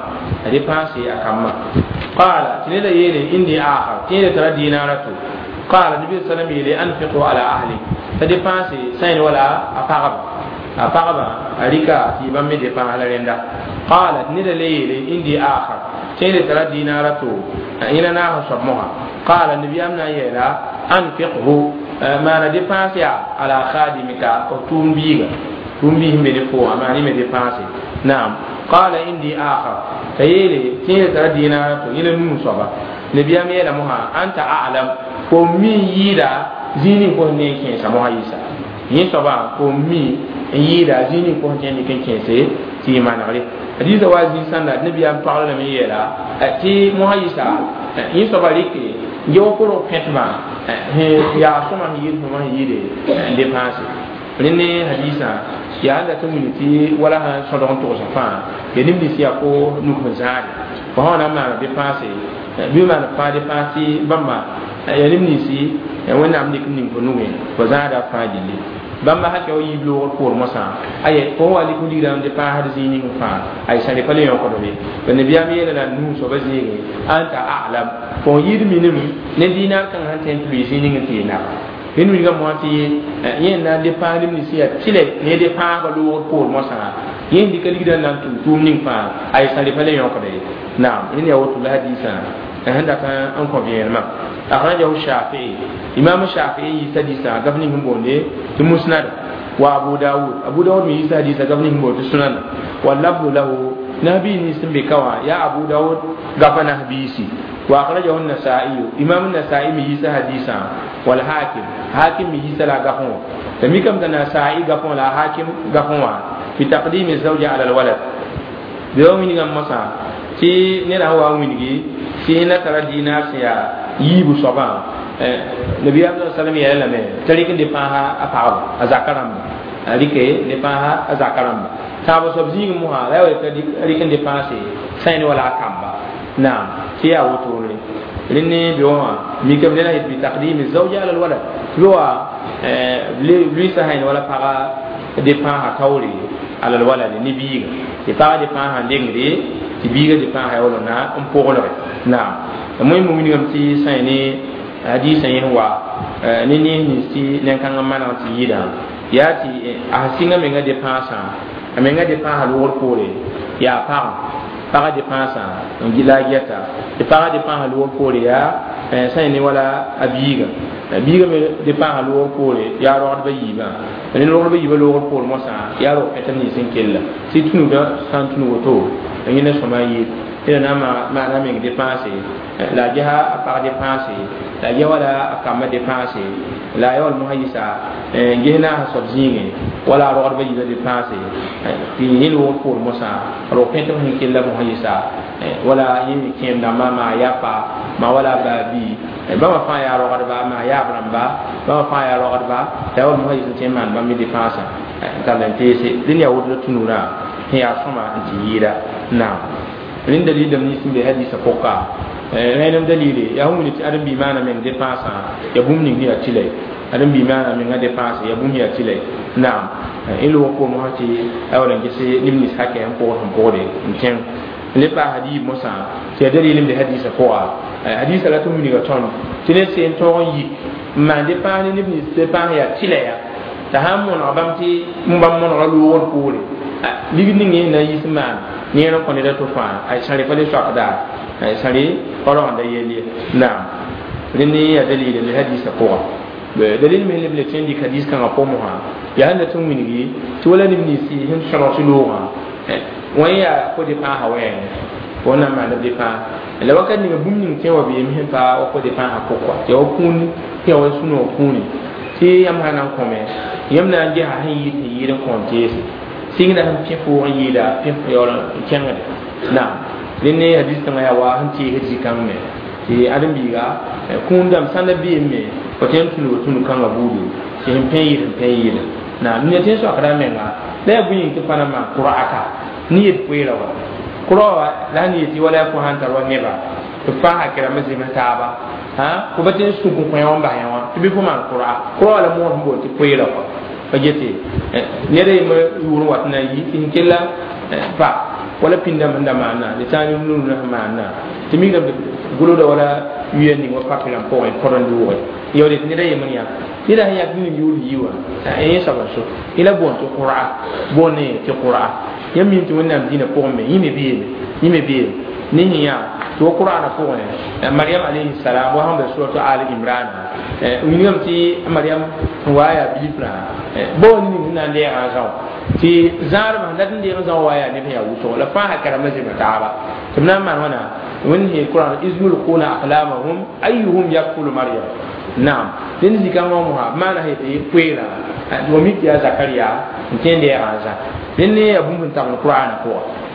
S1: qala tin la yele indi aha tin tara dinara to qala nabi sallam yele anfiqhu ala ahli tadifansi sayin wala afaqaba alika ti bamme de pa ala renda qala ni la yele indi aha tin tara dinara to ina na sabmoha qala nabi amna yela anfiqhu ma na dépenser ala khadimika ko tumbi himbe de fo amani me dépenser naam qala indi akhar tayele tiye tara dina to ila nu soba nabi am yela moha anta a'lam ko mi yida zini ko ne ken sa moha isa yin soba ko mi yida zini ko ne ken ken se ti manare hadisa wazi sanda nabi am ta'ala me yela ti muhayyisa yin so barike yo ko petma ya so ma yid ma yide dépense ne hadisa ya da tun miniti wala han so don to sa fa ya nimbi siya ko nu ko zaade ko hona ma dépense bi ma fa dépense bamba ya nimni si wanda am dik nim ko nuwe ko zaada fa jili bamba hakka o yiblo ko mosa aye ko wali ko diram de pa hada zini fa ay sare pale yon ko do be ben biya mi yela nu so bazini anta a'lam ko yidmi nim ne dinar kan han ten tu zini ngati na inu ga mo ti yen na de pa nim ni sia tile ne de pa ba lo ko mosa yen di kali gidan nan tu nim fa ay sare pale yon ko de na ina ya wato hadisa عندك أنكم في الماء أخرجه الشافعي إمام الشافعي سديسا قبل هم بونده المسند وأبو داود من سديسا قبل هم بونده السنن واللفظ له نبي نسم بكوا يا أبو داود قبنا بيسي وأخرجه النسائي إمام النسائي من حديثا والحاكم حاكم من لا قفوا فميكم النسائي قفوا لا حاكم قفوا في تقديم الزوجة على الولد بيوم من المسا في نرى هو مني في نترى دينار سيا يبو صبا النبي صلى الله عليه وسلم يلا مه تليك دفاها أفعل أذكرهم تليك دفاها أذكرهم تابو سبزي مها لا تليك دفاها سي سين ولا كامبا نعم في أوتوري لأن بيوما ميكم لنا بتقديم الزوجة على الولد لوا ليس هين ولا فقا دفاها كولي على الولد نبيغ دفاها دفاها دينغري تبيغ دفاها ولا نا أمبورنا نعم المهم من يوم تي سيني حديث ينوا نيني نسي نكان مانا تيدا ياتي أحسينا من دفاسا من دفاها لور كوري يا فام para dépensa ngila yata e para dépensa lo pole ya sayni wala abiga me dépensa lo pole ya ro ba yiba ne lo ba yiba lo pole mo sa ya ro etani sin kella si tunu da san tunu woto ngine so ma yi ina ma na me dépense la jaha para dépense la ya wala akama dépense la ya wal muhayyisa ngina sobzinge wala ro ba yiba dépense ti ni lo pole mo sa ro pento hin kella muhayyisa wala yimi kem na mama yapa ma wala babi ba ma fa ya ro ba ma ya bramba ba ma fa ya ro ba ta wal muhayyisa teman ba mi dépense kalan tese dunya wudu tunura ya soma antiyira na rin dalil da ni sun da hadisa foka ranan dalili ya humni ti adam bi mana men dépense ya bumni ni a chile adam bi mana men ngade dépense ya bumni a chile na ilo ko mo hati awla ngese nimni sake en ko han bode nten le pa hadi musa ti dalil da hadisa foka hadisa la tumni ga ton tine se en ton yi ma dépense ni nimni se pa ya chile ya ta hamon abamti mbam mon ralu won ko ligni ngi na yisman ni ran ko ne da to fa ay sare fa le shaqda ay sare qoro anda yeli na rini ya dalil le hadisa ko dalil me le tendi hadis kan ko mo ha ya handa tun minigi to wala ni si hin shara su lo ha waya ko de pa ha waya wona ma na de pa le wakat ni bum ni tewa bi mi pa ko de pa ha ko ko te o kun te o suno kun ti yam hanan ko me yam na je ha hin yi ran ko te singda han pefo yida pefo yola kenga na linne hadis tanga ya wa han ti hiji kamme ti adam biga kundam sanda bi me ko ten tunu kanga budu ti hen peyir na ni ten so akara menga da bu yin ti panama qur'aka ni yet puira wa qur'a la ni ti wala ko han tarwa neba to fa akira mazi mataba ha ko batin su ko yan ba yan ti bi ko man qur'a la mo mbo ti puira wa fajete nere ma yuru watna yi tin kella fa wala pinda manda mana de tani nunu na mana timi ga gulo da wala yeni wa papila ko en koron duwo yo de nere yemanya ila ya gini yuri yiwa e saba so ila bon to qur'a bonne to qur'a yammi to wannan dina ko me yime biye ni ya to qur'ana ko ne maryam alayhi salam wa hamba suratu ali imran ngam ti maryam waya bibra bo ni na le azam ti zarma da din de azam waya ne ya wuto la fa hakara mazi mataba tumna man wana wani he qur'an izmul qula aqlamahum ayyuhum yakulu maryam na'am din zika mo ha mana he te kwela do mi ya zakariya ntende ya azam din ne ya bumbun ta qur'ana ko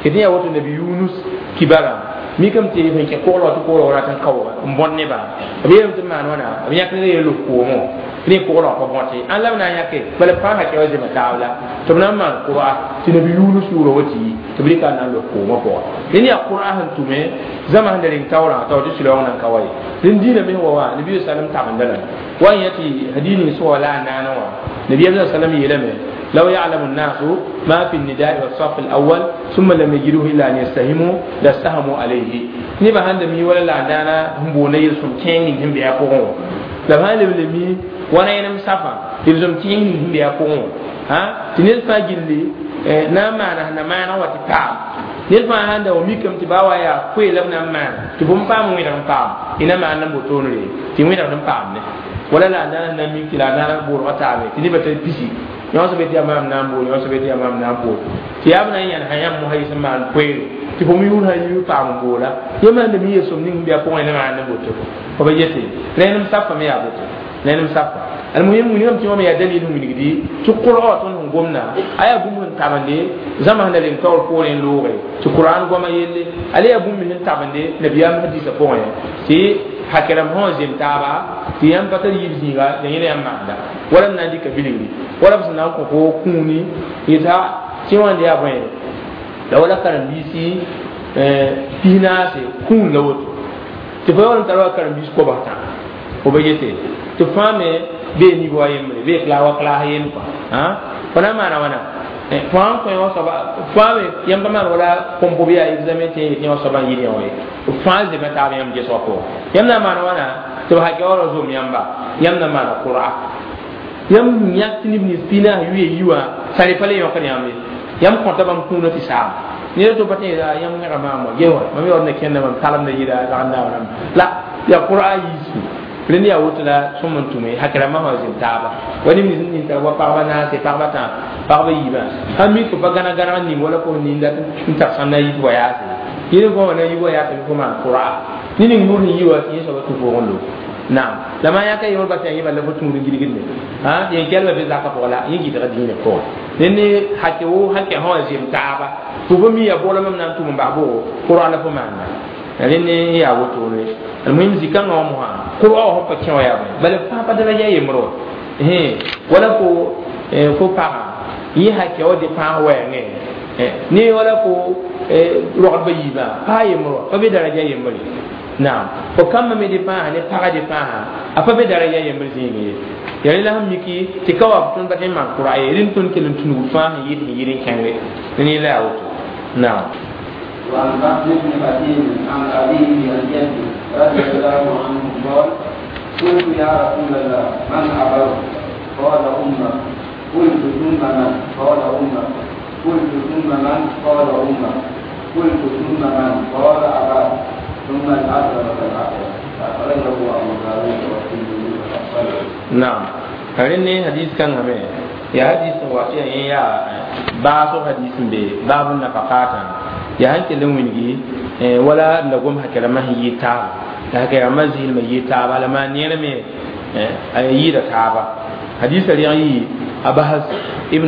S1: kidi ya woto nabi Yunus kibara mi kam te fe ke ko lo ra tan kawo mbonne ba be yam te man wana be yak ne lo ko mo ni ko lo ko bonte an la na yake bale fa ha ke waje matawla to na man qur'an ti nabi Yunus yuro wati to bi ka nan lo ko mo ko ni ya qur'an tume zaman da rin tawra to di silo nan kawai din dina me wa nabi sallam ta bandala wa yati hadini so wala nana wa nabi sallam yelame لو يعلم الناس ما في النداء والصف الأول ثم لم يجدوه إلا أن يستهموا لاستهموا عليه نبا هندمي ولا لعدانا هم بونير سم كين هم بيأكون لما هندمي وانا ينم سفا يلزم كين هم بيأكون ها تنيل فاجلي نما نما وتفهم نيل ما هندا وميكم تباوا يا كوي لمنا ما تبوم فام ويرم فام إنما أنا بطونري تيميرم فام ولا لعدانا نمي كلا لعدانا بور وتعبي تنيبا تبيسي yon so be dia mam nambo yon so be dia mam nambo ti abna yan hayam mo haysa man kwel ti fo mi yun hayu pam bola yema de mi yeso ning biya ko ene man nambo to ko be yete renum safa me ya boto renum safa al muhim ni am ti mo ya dalilu mi gidi ci qur'an ton gomna aya gumun tabande zaman da len tawr ko len lore ci qur'an goma yelle ali ya gumun len tabande nabiyam hadisa ko ya ti hakiram ho zim taba ti yam patar yibzinga da yele yam manda wala nan di kabilingi wala bs nan ko kuni ita ti wanda ya bayin da wala karam bisi pina se kun lawoto ti fa wala tarwa karam bis ko bata o bayete to fame be ni bo yemre be klawa kla yen ko ha wana mana wana fam ko yo saba fame yamba man wala kombo biya examen te yo saba yiri oye fam de bata yam je soko yamna mana wana to ha ko ro zum yamba yamna mana qur'an yam yak ni ibn spina yuye yuwa sare pale yo kan yambe yam ko tabam kuno ti sa ni to batte yam ngara mamo yewa mami on ne kenna mam kalam da yida da anda wana la ya qur'an yisu leni ya wotla somon tume hakira ma hawzin taba wani min ta wa parba na se parba ta parba yiba ami ko bagana gana ni wala ko ni nda ta sanna yi boya se yiri ko na yi boya se ko ma qur'an ni ni ngurni yiwa ti so to ko ngondo na lama ya kai yorba ta yiba la botum ri gidi gidi ha ye kelba be zakka ko la yi gidi gadi ne ko nene hakke wo hakke hawzin taba ko bo mi ya bola mam nan tum ba bo qur'an la ko manna nene ya wotore almuhim zikan wa muha qur'an ho pa kyo ya bale pa dala ya yemro wala ko ko pa yi hakke o de pa wa nge ni wala ko ro ba yiba pa yemro pa be dala ya yemro na ko kam me de pa ne pa de pa apa be dala ya yemro zingi yari la ham miki ti kawa tun ba man qur'an rin tun kelun tunu fa yirin kanwe ni la auto na
S2: وعن بكر بن حكيم عن أبيه عن جده رضي الله عنه قال قلت يا رسول الله من أبر قال أمك قلت ثم من قال أمك قلت ثم من قال أمك قلت ثم من قال أباك ثم الأكبر فالأكبر أخرجه أبو داود والترمذي وحسنه.
S1: نعم هذا حديث كان هذا يا حديث واسع يا باسو حديث به باب النفقات ya hankelin wingi wala na gom hakira ma yi ta da hakira ma zil ma yi ta ba lama ne ne me ayi da ta ba hadisi riyi abahas ibn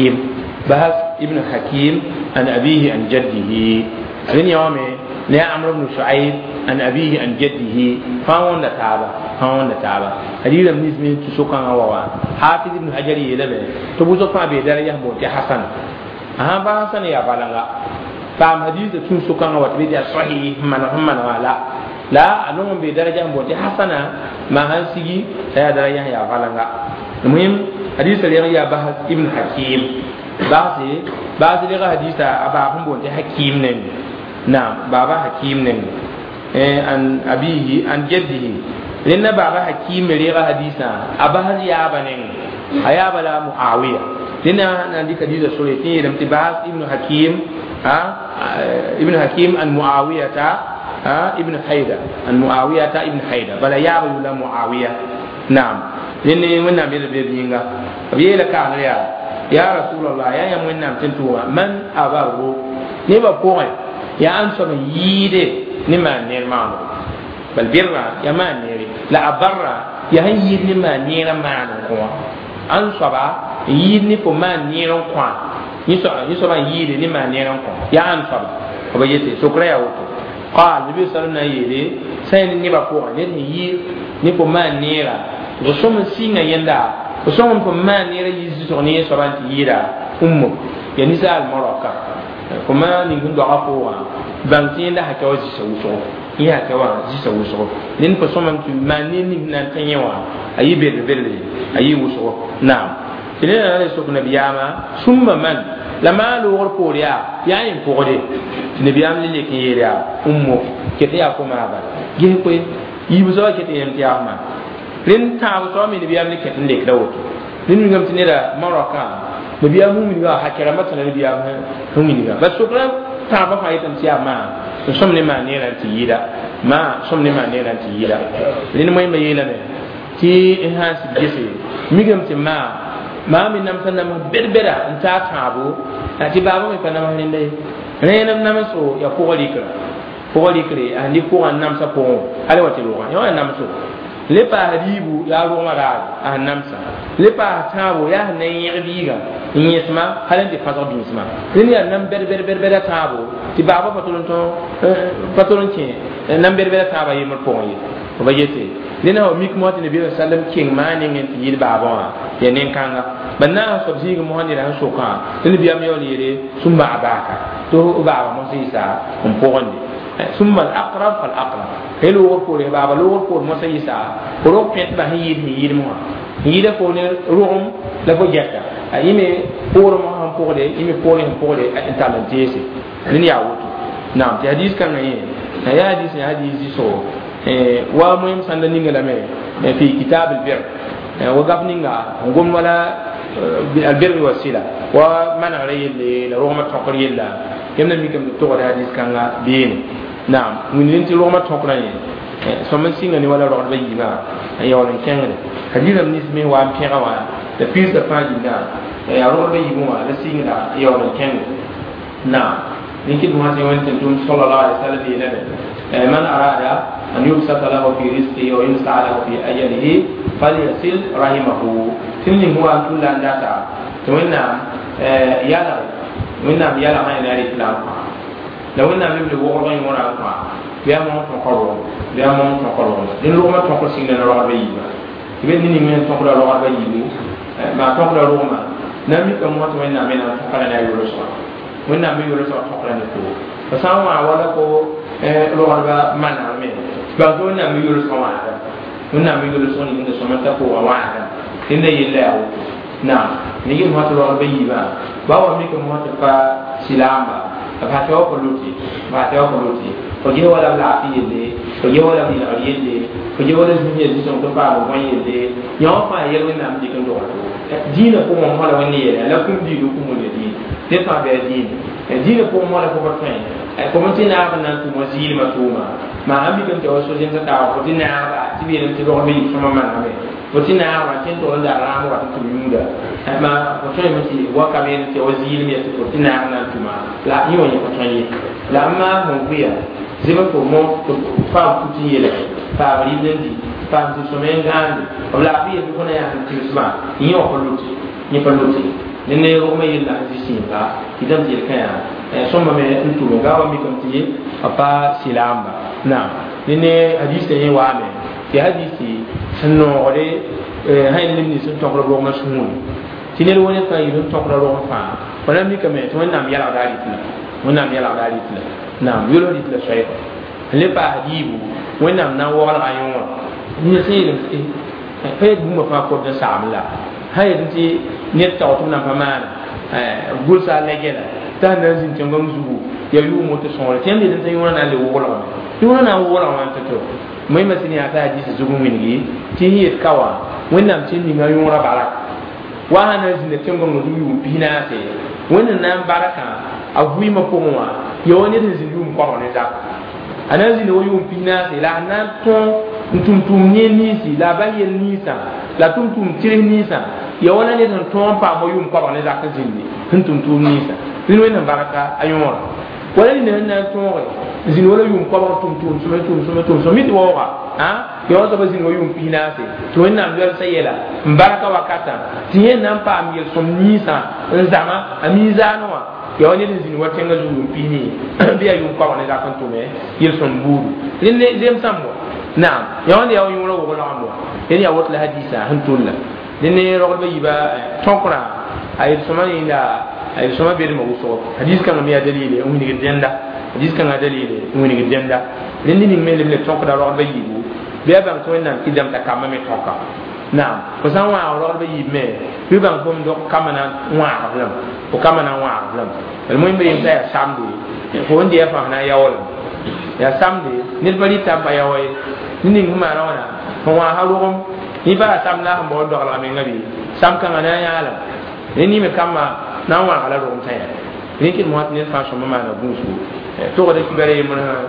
S1: hakim an abihi an jaddihi rin yawme ne amr ibn shu'aib an abihi an jaddihi fa wanda ta ba hadisi nismi tu sukan awawa hafiz ibn hajari yelame to buzo fa be daraja mo ti hasan aha ba hasan ya balanga fam hadith tun su kan wat bi da sahih man wala la anum bi daraja mo ti hasana ma han sigi ya daraja ya falanga muhim hadith ya bahas ibn hakim basi da haditha aba hum bo ti hakim ne na baba hakim ne an abihi an jaddihi linna baba hakim ri ga haditha aba ya banen ayabala muawiya linna nan dikadi da sura ti da tibas ibn hakim ابن حكيم عن معاوية ابن حيدة عن معاوية ابن حيدة بل يعبد لا معاوية نعم لأن من نعم يلبينغا بيلا كان يا رسول الله يا من نعم تنتوا من أبره نبى قوي يا أنصر يده نما نيرمان بل برا يا ما نيري لا أبرا يا هي نما نيرمان قوي أنصر يدني فما نيران قوي يسوع ييري لما نيران كو يا أنصب وبيجي سكريا وتو قال النبي صلى الله عليه وسلم ييري سين نبا كو يير نبو ما نيرا وسوم سينا يندا وسوم ما نيرا يزيد ني يسوع ييرا يعني سال مراكا كما نقول دعاء بانتين ده هكذا زيسوسو يا هكذا زيسوسو لين فسوم ما نيني نانتينيوا أي بير أي وسو نعم إلى أن يسوق نبياما ثم من لما لو قوليا يعني قولي نبيام اللي كيريا كتيا كما هذا جيكوي يبزوا كتيا متياما لين تابو سوامي نبيام اللي كتير لكلاوت لين نقوم تنيرا مراكا نبيام هم نيجا حكيرا مثلا نبيام هم نيجا بس سكرا تابو فايتم سياما سوم نما نيرا تيجيدا ما سوم نما نيرا تيجيدا لين ما يميلا تي إنهاس جسي ميجم تما ما من نمسا نما بربرا انتا تابو أتي بابا ميكا نما هنده رينا نمسو يا فوالي كري عندي فوال نمسا فوال على وقت لوغا يوان نمسو لبا هديبو يا روما رال نمسا لبا تابو يا نير بيغا نيسما هل انت فاتر بيسما لين يا نم بربرا تابو تي بابا فتولون تي نم بربرا تابا يمر فوال وبيجي لنا هو ميك موت النبي صلى الله عليه وسلم كين مانين انت يل بابا يا نين كانغا بنا سبزي موهني لا سوكا النبي ام يولي ثم اباكا تو بابا موسيسا ام فوندي ثم الاقرب فالاقرب هلو وركول بابا لو وركول موسيسا روك بيت با هيد مو هيدا فون روم لا فو جاتا ايمي بور مو هم بودي ايمي بوري هم بودي انتالنتيسي لين يا وتو نعم في حديث كان يا حديث سو ومهم سندني لما في كتاب البر وقفنينا نقول ولا البر والسلة ومن عليه اللي لروما تقري الله كم نميكم تقول هذه كان بين نعم من انت روما تقري سمن سينغني ولا رود بيجينا يوم كان حديث النسمة وام كيروا تفيز تفاجئنا يا رود بيجينا لسينغنا يوم كان نعم لكن ما سيوان تنتم صلى الله عليه وسلم من أراد أن يبسط له في رزقه وينسع له في أجله فليصل رحمه تنين هو كل أنداتا توينا يالا ما ينالي كلام لو إننا بيبلي وقضي مرا أكما بيامون تنقرون لن لغما تنقر سينا لغا بيجيبا يبين نيني من تنقر لغا بيجيبا ما تنقر لغما نامي كموت وإننا من تنقر لغا يورسوا وإننا من يورسوا تنقر لغا فساموا عوالا كو لغا مانا من بانتو إننا من يورسوا واحدا وإننا من يورسوا نيني سمتا كو واحدا إننا يلا نعم نيجي موت لغا بيجيبا باوا ميكا موت فا سلامبا فاتوا كلوتي فجيه ولا العافية اللي فجيه ولا من العرية اللي فجيه ولا زمية اللي سمت فاهم وين اللي يوم ما يلوي نام ديكن دور دينكم ما لا ونيه لكم دينكم الدين تفهم بالدين دينكم ما لا كفرين كمتي نعم نانتم وزيل متوما ما أبي كنت أوصل تتعب فتي نعم تبي أنت تروح بيجي سما ما نعم فتي نعم كنت أقول دارام وقت يودا ما فتي متي وكمين توزيل ميت فتي نعم نانتم لا يوم يفتحني لا ما هم فيها زمان كمو فام فتي يلا فام ريدندي فام تسمين غاندي ولا فيه بكون يعني تسمع يفلوتي لأن يوم يلا زيسين لا إذا تلقى ثم ما أنتم قاوم بكم تي أبا سلامة نعم لأن حديث يوامه في حديث سنو على هاي اللي بنسون تقرأ لهم مسمون تني لو نفع يدون تقرأ لهم فا ولا ميكم تونا نام يلا داريتنا نعم يلو ديتلا شيء اللي بعديبو ونام نوال عيون نسيل هاي بوم فاقود ساملا هاي دنتي نتاوتنا فمان بولسا لجلا تانا زين تنغم زوو يا يو موتو سون تيمبي دنتي يونا له وولا وان تتو مي مسني اتا حديث زوو منغي تي هي كوا ونام تي ني يونا بارك وانا زين تنغم زوو يو بيناتي ونن نام baraka avuyi mapomwa yoni zin yum ko ne da anazi no yum pina se la nan ton ntumtum ni si la ba yen ni sa la tumtum tire ni sa yona ne ton pa mo yum ko ne da ka jinni ntumtum ni sa ni wena baraka ayora wala ni na tonre zin wala yum ko ba tum mit wa ha yo to ba zin wo yum pinase to en nam dal sayela mbaraka wakata tiyen nam pa am yel som nisa nzama amizano wa yo ni zin wa tenga yum pini biya yum ko ne da kan to me yel som buru lin dem sambo naam yo ni yo yum ro ko la amwa en ya wot la hadisa hantulla lin ro ba yiba tonkra ay soma inda ay soma be mo so hadis kan mi dalile umni ge denda hadis kan dalile umni ge denda lendi ni mele le tonko da ro ba yibu be ba to nan kidam ta kama me tonka na ko san wa ro ba yibe be ba ko ndo kama na wa ram ko kama na wa ram el mo imbe yinta ya samdi ko ndi ya fa na ya wol ya samdi ni bali ta ba ya way ni nguma rawana ko wa halurum ni ba samna mo do la me ngabi sam kan na ya ala ni me kama na wa ala ro mtaya ni kin mo ne fa so ma na bunsu to ko de kibare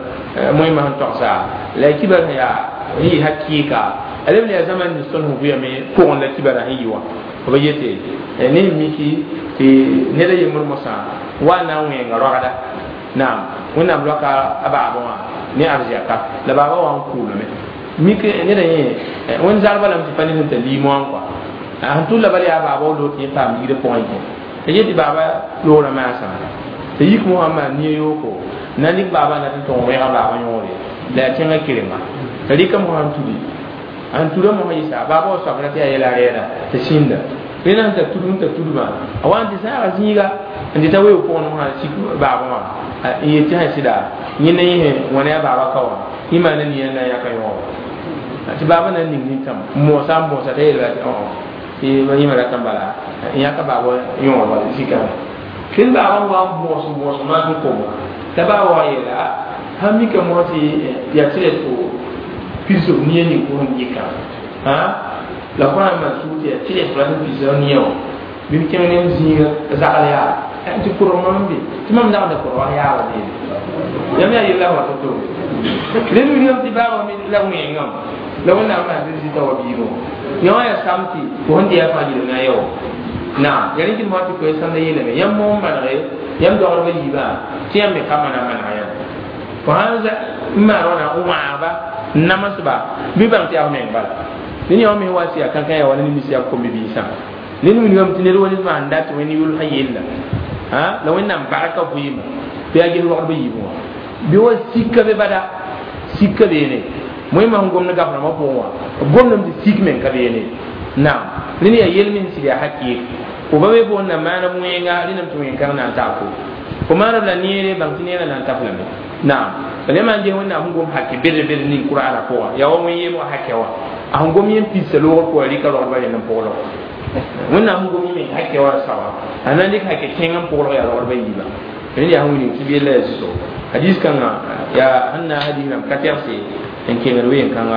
S1: mo ma han to sa la kibare ya hi hakika alim ne zaman ni son hu ya me ko on la kibara hi wa ko yete ni miki ti ne da yimur musa wa na we ngarada na wona bloka aba ba ni arjaka la baba wa ku me miki ne da yi won zarba lam ti fani ta limo an kwa an tulla bali aba ba do ti fam yi de point te yeti baba lo na ma sa te yik muhammad ni yoko nani baba na to we baba nyore da tenga kirema tadi kam han tudi an tura mo isa baba so kana te ayela reda te sinda bena ta tudu ba awan ti sa azinga andi ta we ko no ha sik baba ma yeti ha sida ni ne he wona baba kawa imana ni yana ya kayo ti baba na ni tam mo sa te la ti ba yima ra tambala ya ka baba yo wa sika kin ba wa mo so ma ko ta ba wa yela ha mi ka mo ti ya tire ko piso ni ni ko ni ka ha la ko ma su ti ya tire ko ni piso ni yo bi ke ne zinga za ala ya ti ko ro mambe ti mam da ko ya wa ni ya mi ayela wa to le ni ti ba wa mi la mi ngam la wona ma ti ta wa bi no yo ya samti ko ndi ya fa ji na yo na yari kin ma ti ko san da yele me yam mo ma re yam do ba yi ba ti yam me kama na man aya ko hanza ma rona umma ba namasba bi ban ti amen ba ni yo me wasi akan kan ya wala ni misi ko mi bi sa ni ni ngam ti ne woni ma ndat woni yul hayilla ha la wonna baraka bu yima bi agel wax ba yibo bi wa sikka be bada sikka be ne moy ma ngom na gafna ma ko wa gomnam di sik men ka be ne na ni ya yelmin si ya hakki ko ba we bon na mana mu yenga ni nam to yen kan na ta ko ma ra la ni re bang tinela na ta fulame na bale man je wonna ngom hakki bede ni qur'ana ko wa ya wa mu yemo hakki wa a ngom yen piselo ko ri ka ro ba yen ko lo wonna ngom yen hakki wa sawa anan dik hakki kengan ko lo ya ro ba yiba ni ya huni ti bi la so hadis kan ya anna hadina katiyasi en kengan wen kan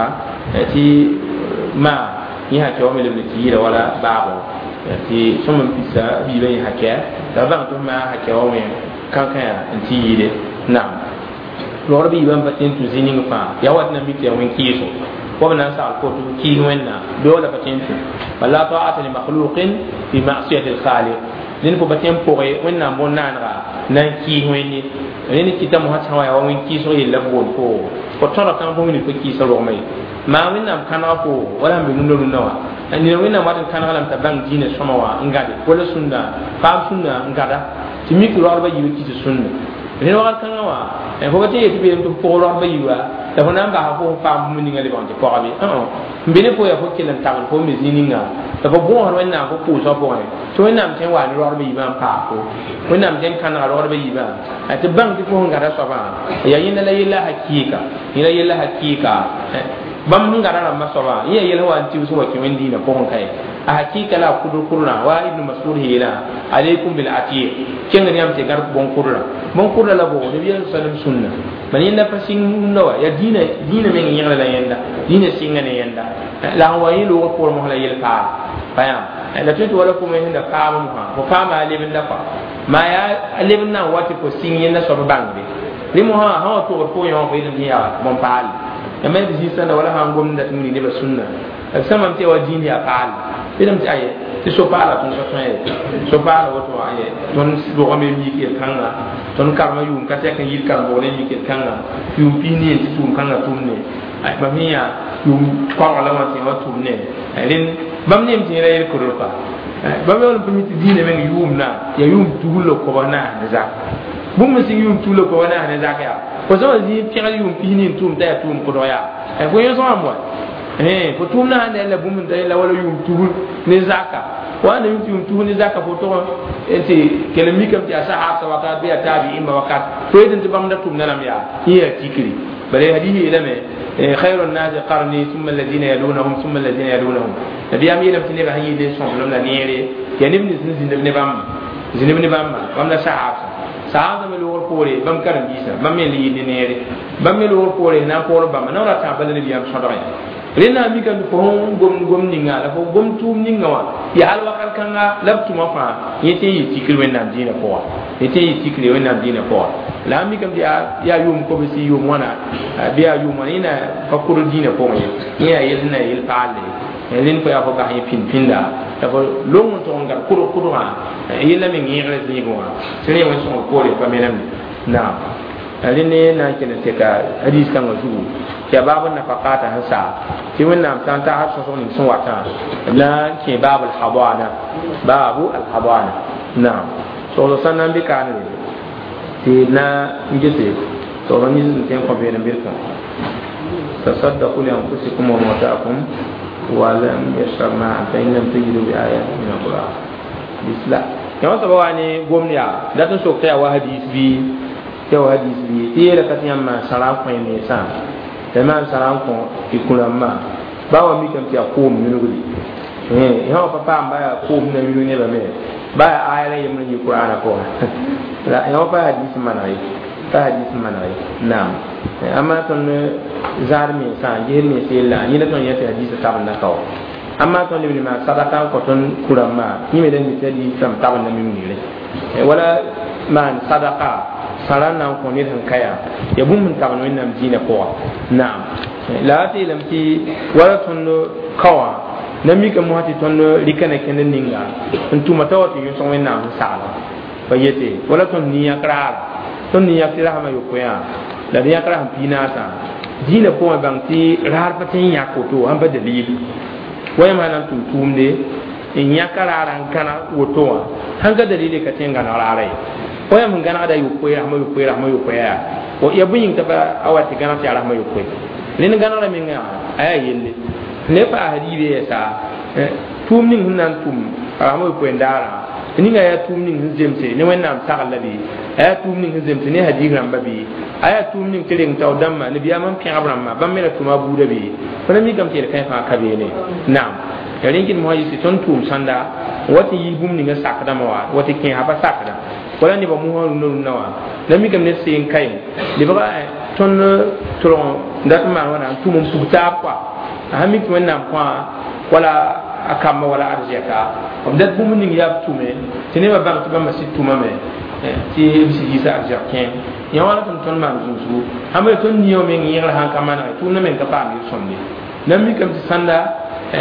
S1: ti ma ni ha to mele le ti wala babo ti somon pisa bi be ha ke da ban to ma ha ke o men kan kan ti yide na lor bi ban patin tu zinin fa ya wat na mi ke wen ki so ko na sa ko tu ki wenna do la patin tu wala ta'ata li makhluqin fi ma'siyati al-khaliq din ko patin pore wenna mon nanra nan ki wenni ni kita mo ha tawa ya wen ki so yella bon ko tara kan bo ni ko ki so ro mai ma wẽnnaam kãnega ko wala n be nunda rũndã wã nina wẽnnaam wat n kãnega lame t'a bãng diinã sõma wã n gade wala sũnda paam sũnda n gada tɩ mik roagdbã yiu tɩ tɩ sũnda rẽd wagd kãngã wã fo ba tɩ yetɩ beem tɩ f pʋg roagdbã yiuã la fo na n baasa fo f paam bũmb ninga lebg tɩ pɔgabe n be ne fo ya fo kell n tagl fo me zĩ ninga la fo bõosd wẽnnaam fo pʋʋsã pʋgẽ tɩ wẽnnaam tẽ n wa ne roagdbã yiibã n paam fo wẽnnaam tẽ n kãnega roagdbã yiibã tɩ bãng tɩ fo sẽn gada soabã ya yẽnda la yella hakiika yẽla yella hakiika bam ngara na masoba iya yela wa anti uso wa kiwendi na pon kai a hakika la kudur kurna wa ibn mas'ud hila alaikum bil atiq kenga ni am te gar bon kurra la bo de biya sallam sunna man yenda fasin no ya dina men yela la yenda dina singa ne yenda la wa yilu ko mo la yel ka bayam la tutu wala ko men da ka mo ha ko ka ma lebin da fa ma ya lebin na wati ko sing yenda so bangbe limo ha to ko yo ko ilmi ya mon pal amma da shi sana wala han gomna da tuni ne ba sunna sama te wa dini ya qal idan ta aye ti so pala ton so so pala woto aye ton do ko me mi ke kanga ton karma yum ka te kan yir kan bo le mi ke kanga yum pini ti tum kanga tum ne ay ba miya yum ko ala ma ti wa tum ne len bam ne mi re ko ro pa bam yo ko mi ti dine men yum na ya yum tulo ko bana ne za bu mu sin yum tulo ko bana ne za ka ko so di ti yum pini tum ta tum ko do ya ay ko yo so amwa ko tum na ne la bu mu da la wala yum tuul ne zaka وانا يمكن توني ذاك فوتو انت كلمي كم تي اصحاب سواكات بي تابعين وقت فيد انت بامدا توم نلام يا هي تيكري بل هذه لما خير الناس قرني ثم الذين يلونهم ثم الذين يلونهم نبي امي لم تني بهي دي سون لم لا نيري يعني من زين بن بام بامدا صحاب صحاب من لور فوري بام كرم بيسا بام لي نيري بام لور فوري نا فور بام نورا تابل نبي ام صدقه rena mi kan ko gom ninga la ko gom tum ninga wa ya hal wakal kanga lab tuma fa yete yi tikri wen nam dina ko yete yi tikri wen nam dina ko la mi kam ya yum ko be si yum wana biya yum wana ina fa kur dina ko yi ya yelna yel paale len ko ya ko ga yi pinda ta ko longon to ngar kuro ha yella mi ngire ni go sene won so ko re fa menam na alini na kina te ka hadis kan wasu ke babu nafaqata hasa ti wannan tan ta har so ni sun wata la ke babu al-habana na so lo sanan bi kan ni ti na ngite to ran yin ten ko be na bir kan tasaddaqu li anfusikum wa mata'akum wa lam yashrama fa in lam tajidu bi ayatin min al-quran bisla yawa sabawani gomniya da tun so ta wa hadis bi tew hadis bi tiyera kat yamma salam ko ni sa tama salam ko ikulama bawa mi kam ti akum minugudi ha papa amba ya kum na minu ne ba me ba ayara yamma ni qur'ana ko la ya pa hadis manai nam amma ton zarmi sa jermi sella ni la ton yati hadis tabna ka amma ton ni ma sadaka ko ton kurama ni me den mi tadi tam tabna mi ni le wala man sadaka saran nan ko ni tan kaya ya bum mun tabno nam dina ko na'am la ti lam ti wala ton kawa nami ka mo hati ton likana kenen ninga ntuma tawati yo son wenna sala bayete wala ton niya krar ton niya ti rahama yo ko ya la niya krar pina sa dina ko bang ti rar patin ya ko to amba dalil waya manan tumde in ya kararan kana woto hanga dalile ka tenga na rare waya mun gana da yuko ya ma yuko ya o ya bunyin ta ba awati gana ta rahma yuko nin gana la min aya yelle ne fa hadibe ya sa tum nin hunan tum rahma yuko ndara ni ga ya tum nin zemse ne wannan ta allabi aya tum nin zemse ne hadiran babi aya tum nin kirin tawdamma ne biya man fi abrama ban mera tuma buda bi fa mi gam te kai fa kabe ne na'am yarin kin mo yi ton tum sanda wati yi bum ni ga sakada mawa wati kin haba sakada wala ni ba mu hanu no nawa da mi kam ne sin kai li ba ton tron ndat ma wana tumum puta kwa ha mi ko na kwa wala akama wala arjaka ndat bum ni ya tume tene ba bang ba masit tuma me ti bisi gisa arjaken ya wala ton ma zuzu ha me ton niyo me ngi han kamana tu na men ka pa mi somni na mi kam sanda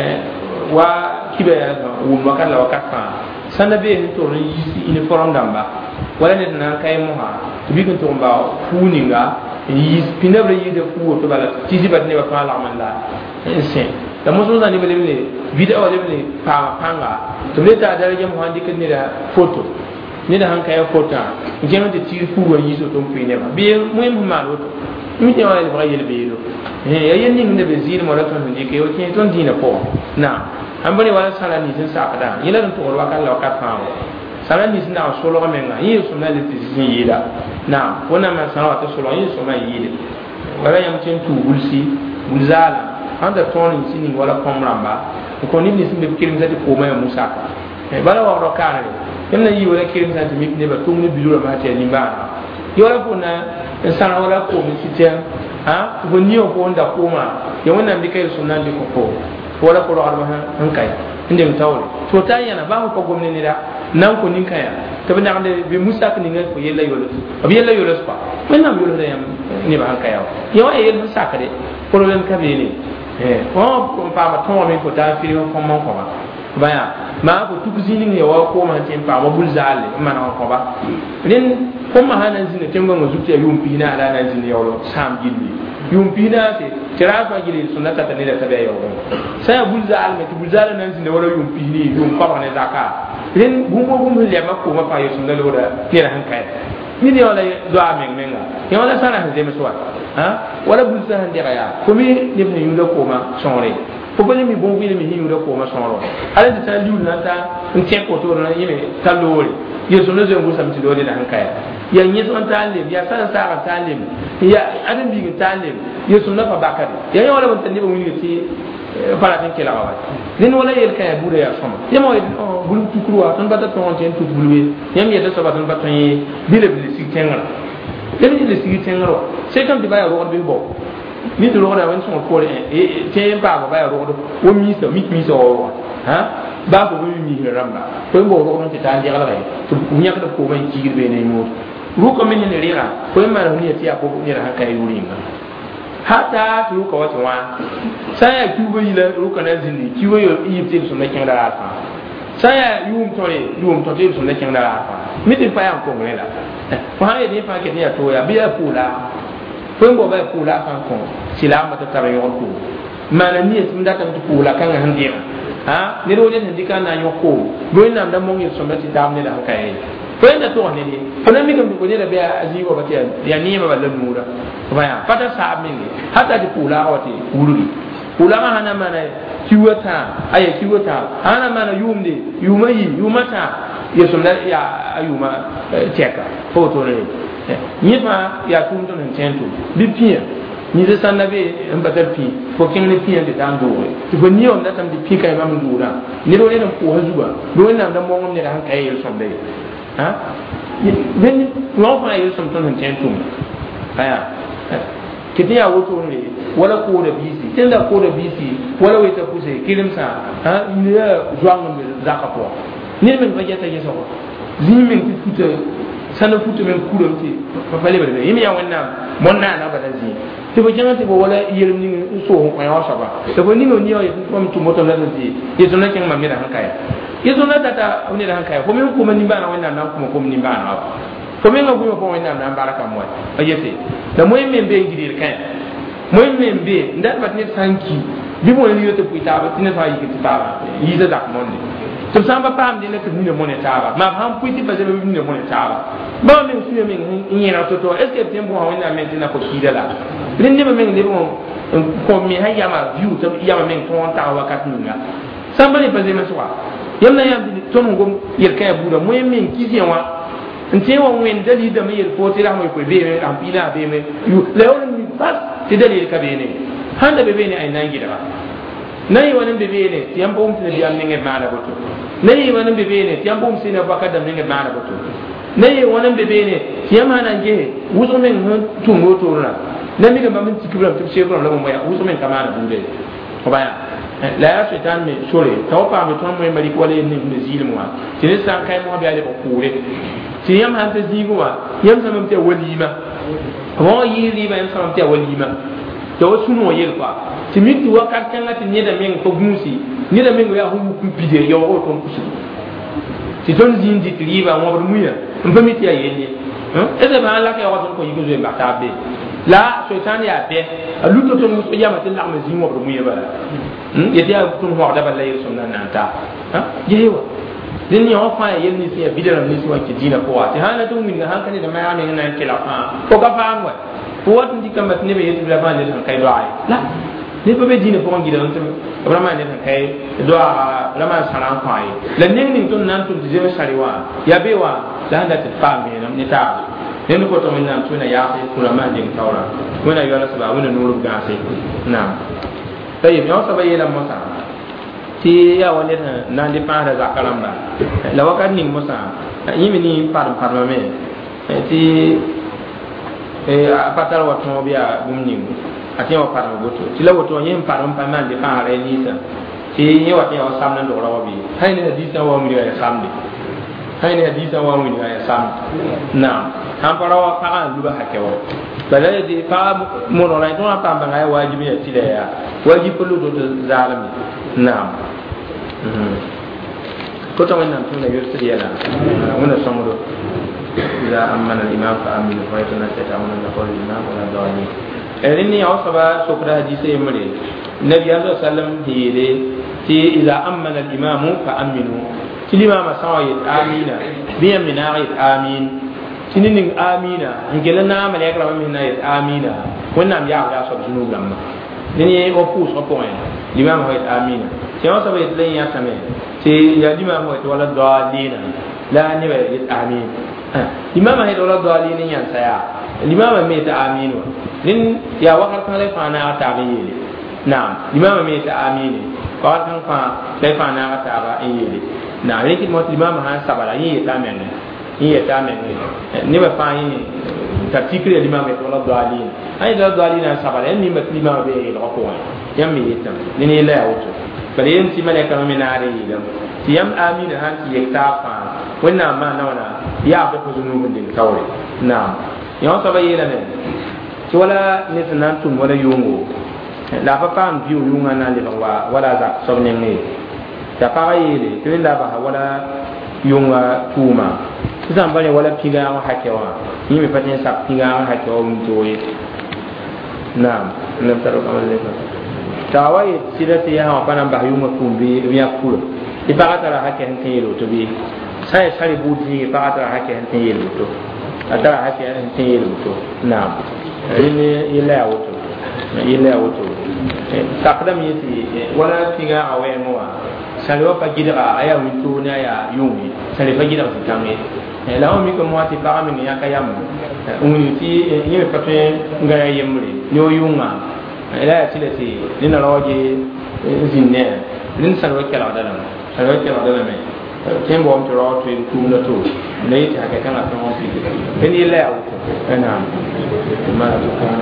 S1: wa kibe ya wu makala wakata sanda be to yi uniform damba wala ne nan kay mo ha to bi kun to ba funinga yi pinabre yi de fu to bala tizi bat ne ba fa la man la insen da mo so zani bele bele video bele pa panga to le ta daraja mo handi kan ne da photo ne da han kay photo ngeno de tiri fu wa yi so to mpi ne ba bi mo mo ma lo mi te wala ba yele be lo ya yen ni ne be zir mo la to ne ke o ke ton dina ko na an bari wala sala ni tin sa kada yela to wala kan la ka fa sala ni sin da so lo menga yi so na le ti sin yida na wona ma sala ta so lo yi so ma yida wala yam tin tu bulsi bulzala anda ton ni sin wala komramba ko ni sin be kirim sa ti ko ma musa bala wa rokare yamna yi wala kirim sa ti mi ne ba tum ni bilura ma ta ni ba yola kuna sala wala ko mi sitia ha ko ni o ko nda ko ma ya wona bi kai sunan di ko wala ko ro arba han kai inde mtawle to ta yana ba ko gomne ni da nan ko nin kaya to bina ande bi musa ko ninga ko yella yolo abi yella yolo spa menna yolo da yam ni ba han kaya yo e yel musa ka de problème ka be ni ko pa ma to mi ko ta fi ko mon ko ma baya ma ko tukzini ya wa ko ma tin pa ma bulzale mana ko ba nin ko ma hanan zina temba ngo zuti yum pina ala nan zina yoro sam gilli yum pina te tirafa gilli sunnata ta ne da tabe yoro sai bulzale me bulzale nan zina wala yum pini yum pa ne zaka nin bumbo le ma ko ma pa yesu ndalo da tira hankai ni ne wala do amen menga ni wala sana he me soa ha wala bulzale ndira ya ko mi ne ne yum da ko ma sonre fo bani mi bon wili mi hiwre ko ma sonro ala de ta liu na ta ntie ko to na yime ta lori yeso no zengu sam ti lori da hankaya ya nyeso ta lim ya san sa ta lim ya adam bi ta lim yeso na fa bakari ya ya wala ban tan ni ba wini ti fara tan kela wa nin wala yel kaya bure ya soma ya mo bulu tukruwa tan bata ton ten tu buluwe yam ya da so ba tan bata yi bile bile si tengra yel ni si tengra c'est comme di ba ya ro bi bo ni to lora wen son ko e te ba ba ya ro o mi so o ha ba ko mi ramba ko mo ro no te ta ya la to nya ka ko mai ki be ne mo ru ko min ne rira ko ma ro ni ti ya ko ni ra ka yuri nga hata ru ko wata wa sai ya ki yi la ru ka na zindi ki wo yo yi te so na kin da rafa sai ya yum to te so na kin da rafa mi te pa ya ko ne la ko ha ye fa ke ne ya to ya bi ya pula fo ba pula kan ko silama ta tare yon ko mana ni etum data tu pula kan handira ha ne ro ne ndika na yoko do ina nda mo ngi so meti damne da kai fo enda to ne ni fo na mi ko ne da be azi ko batia ya ni ma balla mura ba ya pata sa mingi hata di pula awati wuri pula ma hana mana kiwata aya kiwata hana mana yumde yumata yeso na ya ayuma cheka fo to ne ni fa ya tun ton tento bi pia ni de sanabe mbatar pi fo kin ne pia de dan dowe to ko ni on da tam di pi kai mam dura ni do ne ko hazuba do ne da mo ngom ne han kai yel som de ha ben no fa yel som ton tento aya kiti ya woto ne wala ko da bisi tunda ko da bisi wala wai ta kuse kilimsa ha ni ya juang me zakapo ni men ba jeta yeso zimin ti futa sana futu men kuramti fa fale bare yimi ya wannan monna na balazi to bo jangati bo wala yelim ni so ko ya saba to bo ni no ni ya ko mi tumoto la ti yeso na ken mamira hankaya yeso na tata oni da hankaya ko men ko man ni bana wannan na ko ni bana ko men ko ko wannan na baraka mo ayete da moy men be ngidir kan moy men be ndat bat ni sanki bi mo ni yote puita ba tinna fa yiki taba yiza dak monde to samba pam de nek ni mo ne taba ma ham puiti ba de ni mo ne taba ba men suye men nyina to to est ce que tempo ha wona men tina ko kidala rin ni men le mo ko mi ha yama view to yama men to ta wakat ninga samba ne ba de ma soa yamna yam di to ngom yer kay buda mo men kiziwa nte wa wen dali da me yer foti ra mo ko be me am pila be me yu le on ni pas ti dali ka be ne handa be ne ay nangi da nayi wanin bebe ne tiyan bom tine biyan ninge maana boto nayi wanin bebe ne tiyan bom sine bakada ninge maana boto nayi wanin bebe ne tiyan mana nge wuzo men tungo torna nami ga mamin tikibra to shebra la mo ya wuzo men kamana bunde ko baya la ya shaitan me sore taw pa me ton mo mari ko le ni me zilmu wa tine san kai mo biya le ko kure tiyam han ta ziguwa yam samam te walima ko yi riba yam samam te walima to suno yel kwa timiti wakat kanga ti nyeda men ko gumusi nyeda men ya hu ku pide yo o ton kusu ti ton zindi triba mo bru muya mbamiti ya yelle eze ba la ka wato ko yigo zemba tabe la shaitan ya be aluto ton muso ya matin la mazi mo bru muya bala yeti ya ton ho da balla yeso nan nanta yewa din ya fa ya yelni si ya bidara ni si wa ki dina ko wa ti hana tun min hankali da mai amin nan kila ko ka fa amwa ko wat ndi kam bat ne be yetu la ba ne kai do ay la ne ba be dina ko ngi dan tum vraiment ne kai do a vraiment saran kai la ne ni ton nan tun je sariwa ya be wa la handa ta fa me nam ne ta ne ko to min nan tuna ya sai kula ma din tawra wona yala saba wona nuru ga sai na tayi yo saba yela mosa ti ya wani nan di pa da zakaramba la wakat ni mosa yimi ni par me ti patar wa to biya bumni ati wa par goto ti la woto yim par pa man di pa re ni sa ti yi wa ti wa samna do rawa bi hayne hadisa wa mi ya samdi hayne hadisa wa mi ya sam na han para wa pa lu ba hakewa bala di pa mo no la to pa ba ngai wajibi ya ti da ya wajibi lu do zalimi na كتب أن نتمنى يرسل يلا من الصمود إذا أمن الإمام فأمن فايتنا تتعامل نقول الإمام ولا ضالين إني أوصى سكر حديث يمري النبي صلى الله عليه وسلم هي إذا أمن الإمام فأمنوا الإمام سوى آمين بيمن آمين تنين آمين نقولنا ملك ربنا آمين ونعم يعلى صب جنوب لما نني أفوس أفوين الإمام هو آمين تيما سبب لين يسمع تي يا الإمام هو ولا ضالين لا نبي آمين الإمام هو ولا ضالين ينسى الإمام ميت آمين نن يا وقت كان لفانا تعبير نعم الإمام ميت آمين وقت كان لفانا تعبير نعم لكن موت الإمام هان سبلا يتامن يتامن نبى فاين تفكير الإمام ولا ضالين أي ضالين سبلا إني الإمام بيه الأقوى يمي يتم نني لا أوتو فلين تملك من عليه لم تيم آمين هان يكتافا ونا ما نونا يعرف ذنوب من كوري نعم يوم سبعي لنا ولا نتنانتم ولا يومو لا فقام بيو يوما نالوا ولا ذاك صبني تفاعيلي كل لا بها ولا يوما توما تزام بني ولا بيجا وحكيوا يمي فتن سب بيجا وحكيوا من توي نعم نفترض كمان لك تاوي سيرتي يا هم كانوا بهيوما تومبي ويأكل يبغى ترى حكي هنتيلو تبي ساي بودي يبغى ترى حكي هنتيلو تو أترى حكي هنتيلو تو نعم ini ila auto takdam yiti wala tiga awe moa salwa pa gidra aya wintu na ya yumi sale pa gidra tame la o mi ko moati pa ami ya kayam uniti yime pape ngaya yemre nyo yunga ila ya tilati nina roje zinne nin salwa kala dala me tembo on to ro to na to nei ta ka kana to on fi ni ila auto ana ما كان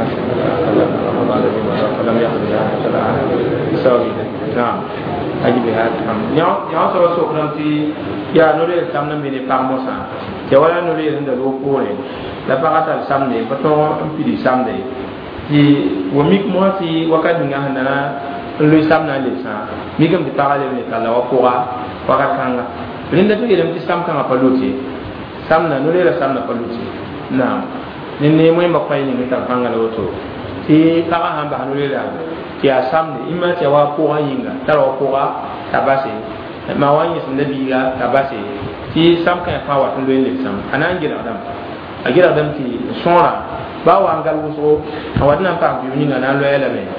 S1: فلم يأخذ بها سلعة سوي نعم أجيب هذا يا سوى سوكرامتي يا نوري السامن من الفاموسا يا ولا نوري عند الوقوري لا بقى السامن بتوع في السامن تي وميك موتي وقت من عندنا لوي سامن لسا ميكم بتاعه من كلا وقورا وقت كان لين ده يلم تسام كان أبلوتي سامن نوري السامن أبلوتي نعم nene moy makwai ni ta pangala woto ti kala hamba hanule la ya samne imma ti wa ko yinga taro ko ga tabase ma wani sun nabi ga tabase ti sam kan fa wa tun le sam anan gira adam ti sonra ba wa ngal wuso awadna pa bi ni na lo ele me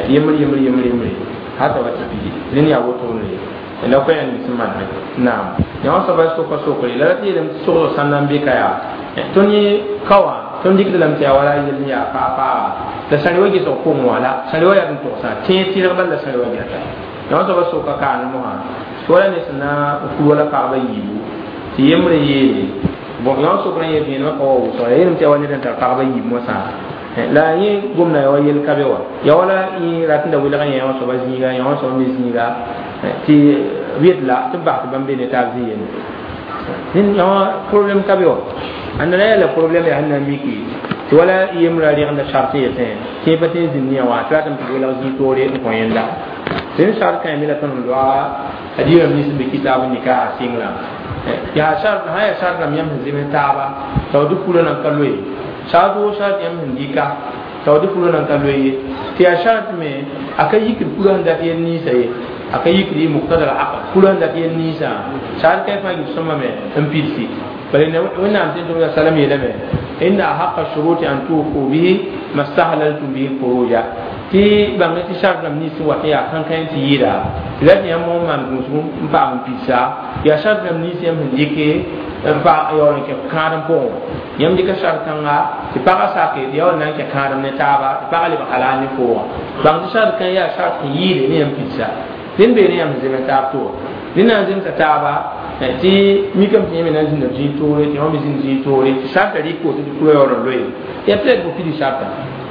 S1: yemri hata wa ti ni ya woto ne la ko yan misman na ya so ba so ko la ti dem so sanan be kaya toni kawa ton dik dalam ti awala yel ya pa la sari wagi so ko wala sari waya dun to sa ti ti la balla sari wagi ta no so so ka kan mo ha so la ne sana ku wala ka ba yi ti yemre yi bo no so ko ne bi no ko so yel ti awani dan ta ka ba yi mo sa la yi gumna ya yel ka be wa ya wala yi ratin da wila kan ya so ba zi ga ya so mi zi ga ti wit la to ba ba be ne ta zi yin din ya problem ka be wa andana la problem ya hanna miki wala yemra ri anda shartiye te ke pate zinniya wa ta tan wala zi tore ko yenda sen shart kan mila tan do hadiya min bi kitab nikah singla ya shart ha ya shart lam yam zime taba to du kulo nan kalwe shadu shart yam ndika to du kulo nan kalwe ti ya shart me akai yikir kulo anda yen ni sai akai yikri muqtada al aql kulo anda yen ni sa shart kai fa gi soma me mpc بل وإن أنتم سلام يلمه إن حق الشروط أن توفوا به ما استحللتم به خروجا تي بانغتي شرط من نيس وحيا كان كان تيرا لكن يوم ما نقول بعض بيسا يا شرط من نيس يوم هنديكي بعض يوم كارم بوم يوم ديك شرط كنا تبقى ساكت يوم نانك كارم نتابع تبقى لي بحلال نفوا بانغتي شرط كان يا شرط ييري نيم بيسا لين بيني يوم زي ما تابتو لين أنزل تتابع ti mikam ti mena zin ji tore ti homi zin ji tore ti sata ri ko ti ku yo ro loyi ya plet bu fi sata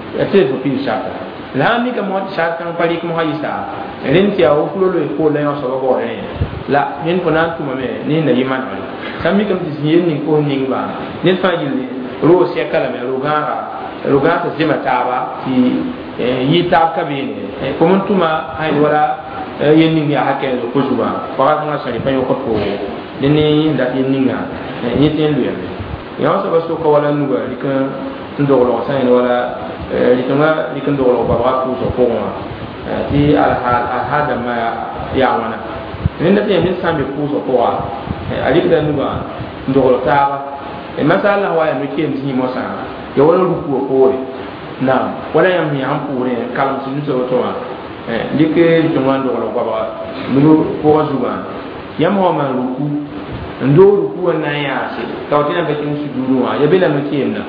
S1: la mi ka mo ti sata kan pari ko ha isa ren ti awu ku lo ko la yo so go re la nin ko nan kuma me ni na yiman wala sam mi kam ti yin ni ko ni ba ni fa ji ro se kala me ro ga ta zima ta ba ti yi ta ka be ne ko mun tuma ai wala yenning ya hakke ko juba fa ma sari pa yo ko to deni da yenninga yeten lu ya ya so ba so ko wala nuga dika ndolo sa ni wala dika ndolo ba wa ko so ko ma ti al hada ma ya wana ni da te min sambe ko so ko wa ali da nuga ndolo ta ba e masala wa ya me kem ti mo sa ya wala ruku ko na wala yam mi am pure kalam sun so to wa dike jumwan do ko ba nu ko zuba yam ho ma ruku ndo ruku na ya se tawtina be kin sujudu wa ya bela no kiyemna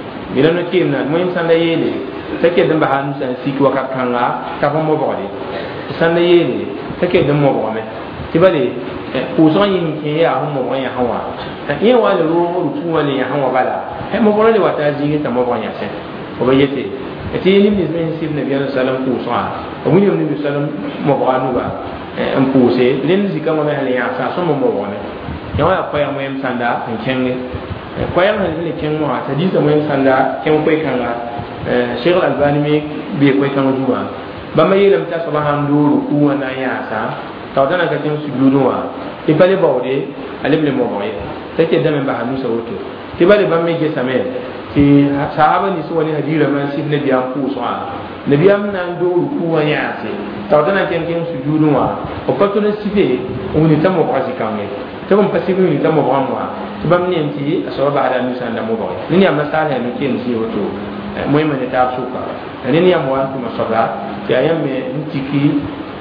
S1: mo yim sanda yele take dan ba han san siki wakat kanga ta fa mo bode sanda yele take dan mo bo me tibale ko so yin ke ya ho mo ya hawa ye wa le ruku wa le ya hawa bala mo bo le wata jingi ta mo bo ya se o ba yete eti ni mi men sib nabi sallallahu alaihi wasallam o mu ni nabi sallallahu mo ba nu ba en pousse len zika mo me ya sa so mo mo ne ya wa pa ya mo em sanda en kenge ko ya han ni ken mo ta di mo em sanda ken ko kanga Sheikh Al-Albani me be ko kanga duwa ba ma yelam ta sabahan duru ku wana ya sa ta dana ka ken sujudu wa e pale bawde alim mo mo ye take da men ba hanu sa woto ti bale ba me ke samel ti sahaba ni so wani hadira man sib nabi am ku so nabi am nan duru ku wana ya se ta dana ken sujudu wa o ko to na sibe on ni tamo ko asikange to ko pasibu ni tamo ko amwa to bam ni anti asaba ada ni sanda mo ba ni am masala ni ken si woto moy man ta suka ni am wan kuma sabra ti ayam me ntiki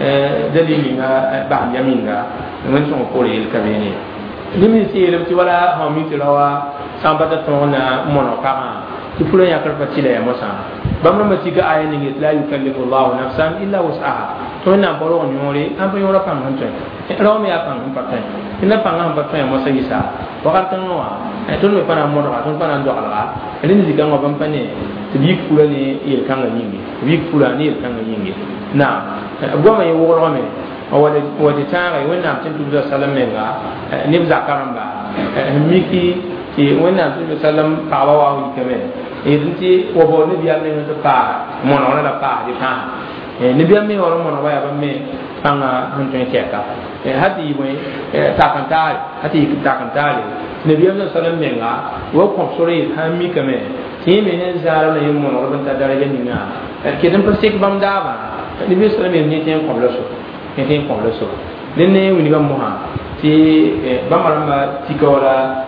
S1: dalili nga ba yaminga man so ko le kabene ni mi si le ti wala ha mi ti lawa sambata to na mono ka ti fulo ya kar pati le mo sa bam no mati ga ayani ni la yukallifu Allah nafsan illa wus'aha to na boro nyore am ba yora pam han tan ro me ya pam patan ina pam han patan mo sa isa wakatan no to no pana mo ro to pana ndo ala ni diga ngo bam pane ti bi fulo ni il kanga nyingi bi fulo ni il kanga nyingi na goma yi woro me wadi tare wannan tin tu sallam menga ni zakaramba miki ti wannan tu sallam pa wa wi kame idinti wo bo ni biya men to pa mo no la pa di pa ni biya me woro mo no ba ya ba me panga hun tun teka hadi mo takantari hadi takantari ni biya sallam menga wo ko sore ha mi kame ti me ne zara na yimo no ban ta daraja ni na kedan pa sik bam da ba ni bi sallam ni tin ko lo so ni ko lo so ne wini bam mo ha ti bamaramba ti ko la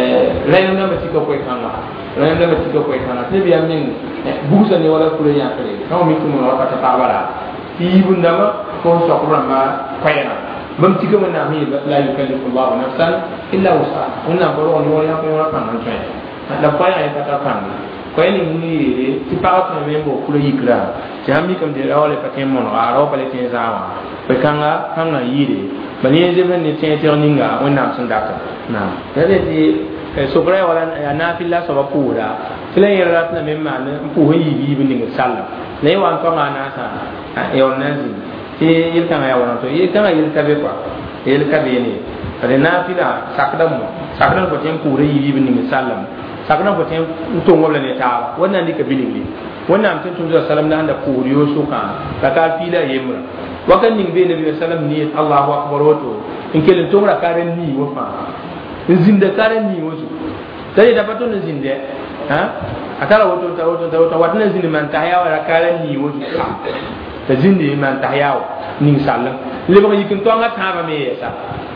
S1: rayon na ti ko kanga rayon na ti ko kanga ne bi amin buza ne wala kulo ya kare kawo mi ko mo wala ta tabara ti bunda ma ko so ko ma kayana bam ti ko na mi la yukallifu Allah nafsan illa wusa wannan baro on wala ko wala kan nan tsaye la kwaya ya ta kan kwaya ni ti pa ko me mo kulo yikra jami kam de rawale patem mon aro pale tin zawa be kanga kanga yire bani yenze ben ni tin terninga wonna sun daka na dade ti sobra wala na filla so bapura tele yara na memma na pu yi bi bin ni sallam le wan to na sa e onazi ti yil kanga ya wona to yil kanga yil kabe kwa yil kabe ni ale na filla sakdam ko tin pu yi bi bin ni sallam sakdam ko tin to ngobla ne ta wannan ni kabilingi wannan tin tun sallam na da kuriyo suka ka ka fila yemra wakan ning be nabi sallam ni Allahu akbar wato in kelen to ra karen ni wofa zinda karen ni woso dai da pato ne zinde ha akala wato ta watna zinde man tahya wa karen ni woso ta zinde man tahya ni sallam le ba yikin to nga ta ba me yasa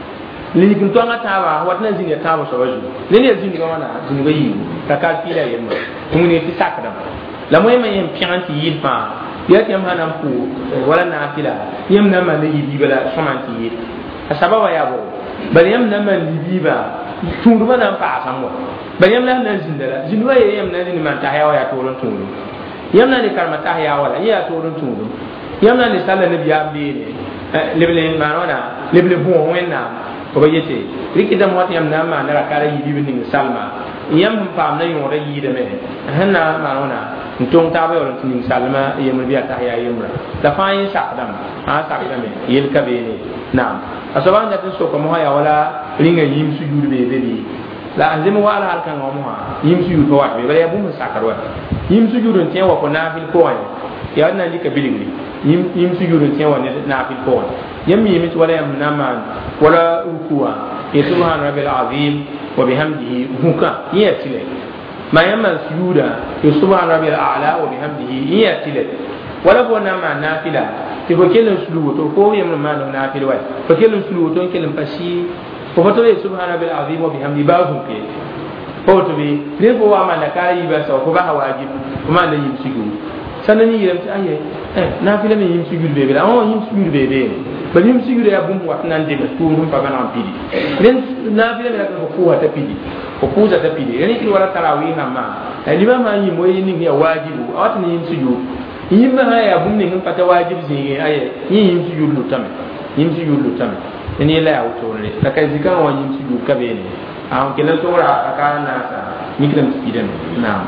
S1: le yikin to nga ta ba watna zinde ta ba so wajo le ne zinde ga wana zinde ga yi ka ka fila yemma mun ne ti sakadam la moy ma yem pianti yilfa ya tem hanan pu wala na fila yem na ma yi bibala somanti yi asaba wa yabo bal yem na ma libiba tundu bana pa samwa bal yem na na zindala zindwa yem na ni man tahya ya toron tundu yem na ni karma tahya wala ya toron tundu yem na ni sala nabi abdi leble manona leble bon wenna ko bayete rikida mo yem na ma na kala yi bibin ni salma yem pam na yore yi de me hanna manona ntong ta ba yon tin salma yem biya tahya yemra da fayin sakdam ha sakdam yel kabene naam asaban da tin so ko mo ya wala ringa yim su yurde be be la anzim wala halkan mo ha yim su yurde wa be ya bu mu sakarwa yim su yurde tin wa ko nafil ko ya na ni kabilingi yim sujud tiya wa ne nafil ko yam yim wala yam naman wala rukuwa ya subhana rabbil azim wa bihamdihi huka ya tile ma yam sujuda ya subhana rabbil a'la wa bihamdihi ya tile wala bo nama nafila ti ko kelen sulu to ko yam ma nafila wa ko kelen sulu to kelen pashi ko to ya subhana rabbil azim wa bihamdihi ba huke ko to bi ne ko wa malaka yi ba sa ko ba wajib kuma da yim sujud sanan yi yam aye nafila me yim sujud be la on yim sujud be ba yim sujud ya bum wat nan de to rum pa bana pidi ren nafila me la ko wa ta pidi ko puza ta pidi ren ki wala tarawih ma ni ba ma yim moy ni ya wajibu awat ni yim sujud yim ma ya bum ni ngam pata wajib zingi aye yim sujud lu tame ni la ya wuto re la kai zikan wa yim sujud ka be ni an kelan to ra ka na sa ni kidan idan na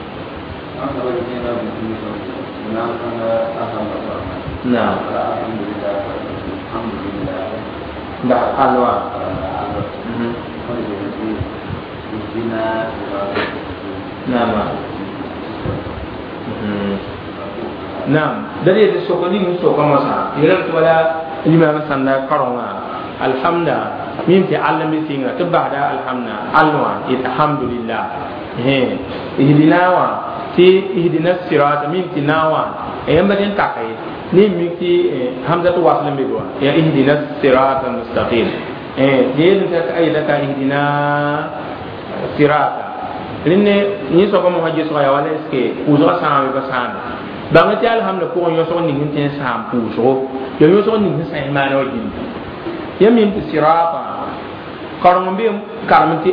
S1: nah dah alwa nama nam dari itu sokoni muso kama sa iran wala lima sanda karonga alhamda min fi alami singa tabada alhamna alwa alhamdulillah he ihdina wa ti ihdina sirat min tinawa ayamba den takai ni miki hamzatu wasl bi do ya ihdina siratal mustaqim den ta ayda ka ihdina sirata rinne ni so ko mo haji so ya wala eske uzo sama be basan bangati alhamdulillah ko yo so ni tin sam puso yo so ni sa ma no jin ya min sirata karam bi karamti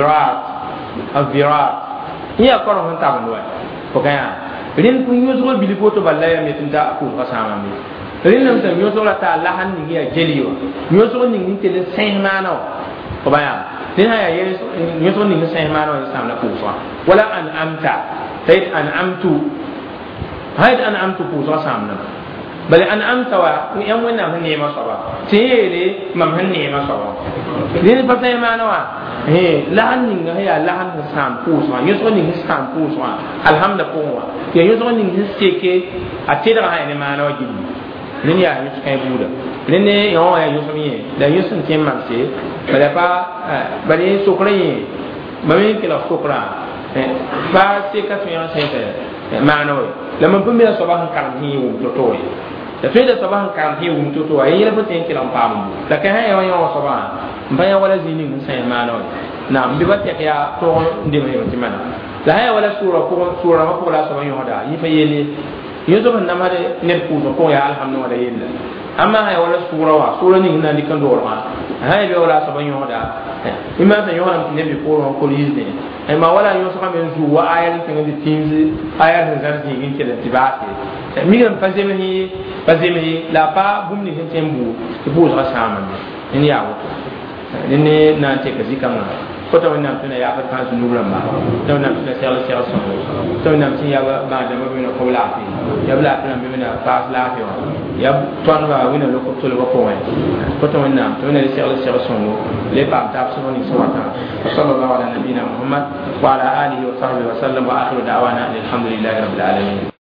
S1: azirat ya karam ta ban wa ko kaya rin kun yo so bili poto balla ya metin da ku ka sama mi rin nan tan yo so la ta Allah han ni ya jeliyo yo so ni ni tele sai ma no ko baya din ha ya yo so ni sai ma no ya sama ku so wala an amta sai an amtu hayt an amtu ku so sama bale an amta wa yan wannan ne ma so ba tele mam han ne ma so ba din fa sai ma no wa lahan ning ya lahan sam pu so yo so ning sam pu so alhamdulillah ko wa ya yo so ning seke atida ha ne ma na wajin nin ya yo kai buda nin ne yo ya yo so mi da yo sun ken man se bale pa bale so krai ba mi ke la so kra ba se ka so ya se ma na la man pumi so ba han kan hi wu to to da fe da so ba han kan hi wu to to ai la foten ke la pam da ka ha yo yo so ba mbaya wala zini sai mano na mbiba ya to ndimo yo timana la haya wala sura ma ko la so yo hoda yi fa yele yozo ban namade ne ko ya alhamdulillah yella amma haya wala sura ni na ni kan do ma haya be wala so yo hoda imma sa yo hoda ne bi ko yizne ay ma wala yo so kam en zu wa ayal kan di tinzi ayal zan ji ngin ke da tibati mi gam fazemi la pa bumni hen tembu ti bo sa sama ni ya wuto ne na te ka zikama ko to na tuna ya fa kan sunu ramba to na tuna sel so to na tin ya ba da ma bina ko la fi ya bla tuna bina fa la fi ya ton ba wina lo ko to lo ko wa ko to na sel so le ba ta so ni so ta sallallahu ala nabina muhammad wa ala alihi wa sahbihi wa sallam wa akhiru da'wana alhamdulillahi rabbil alamin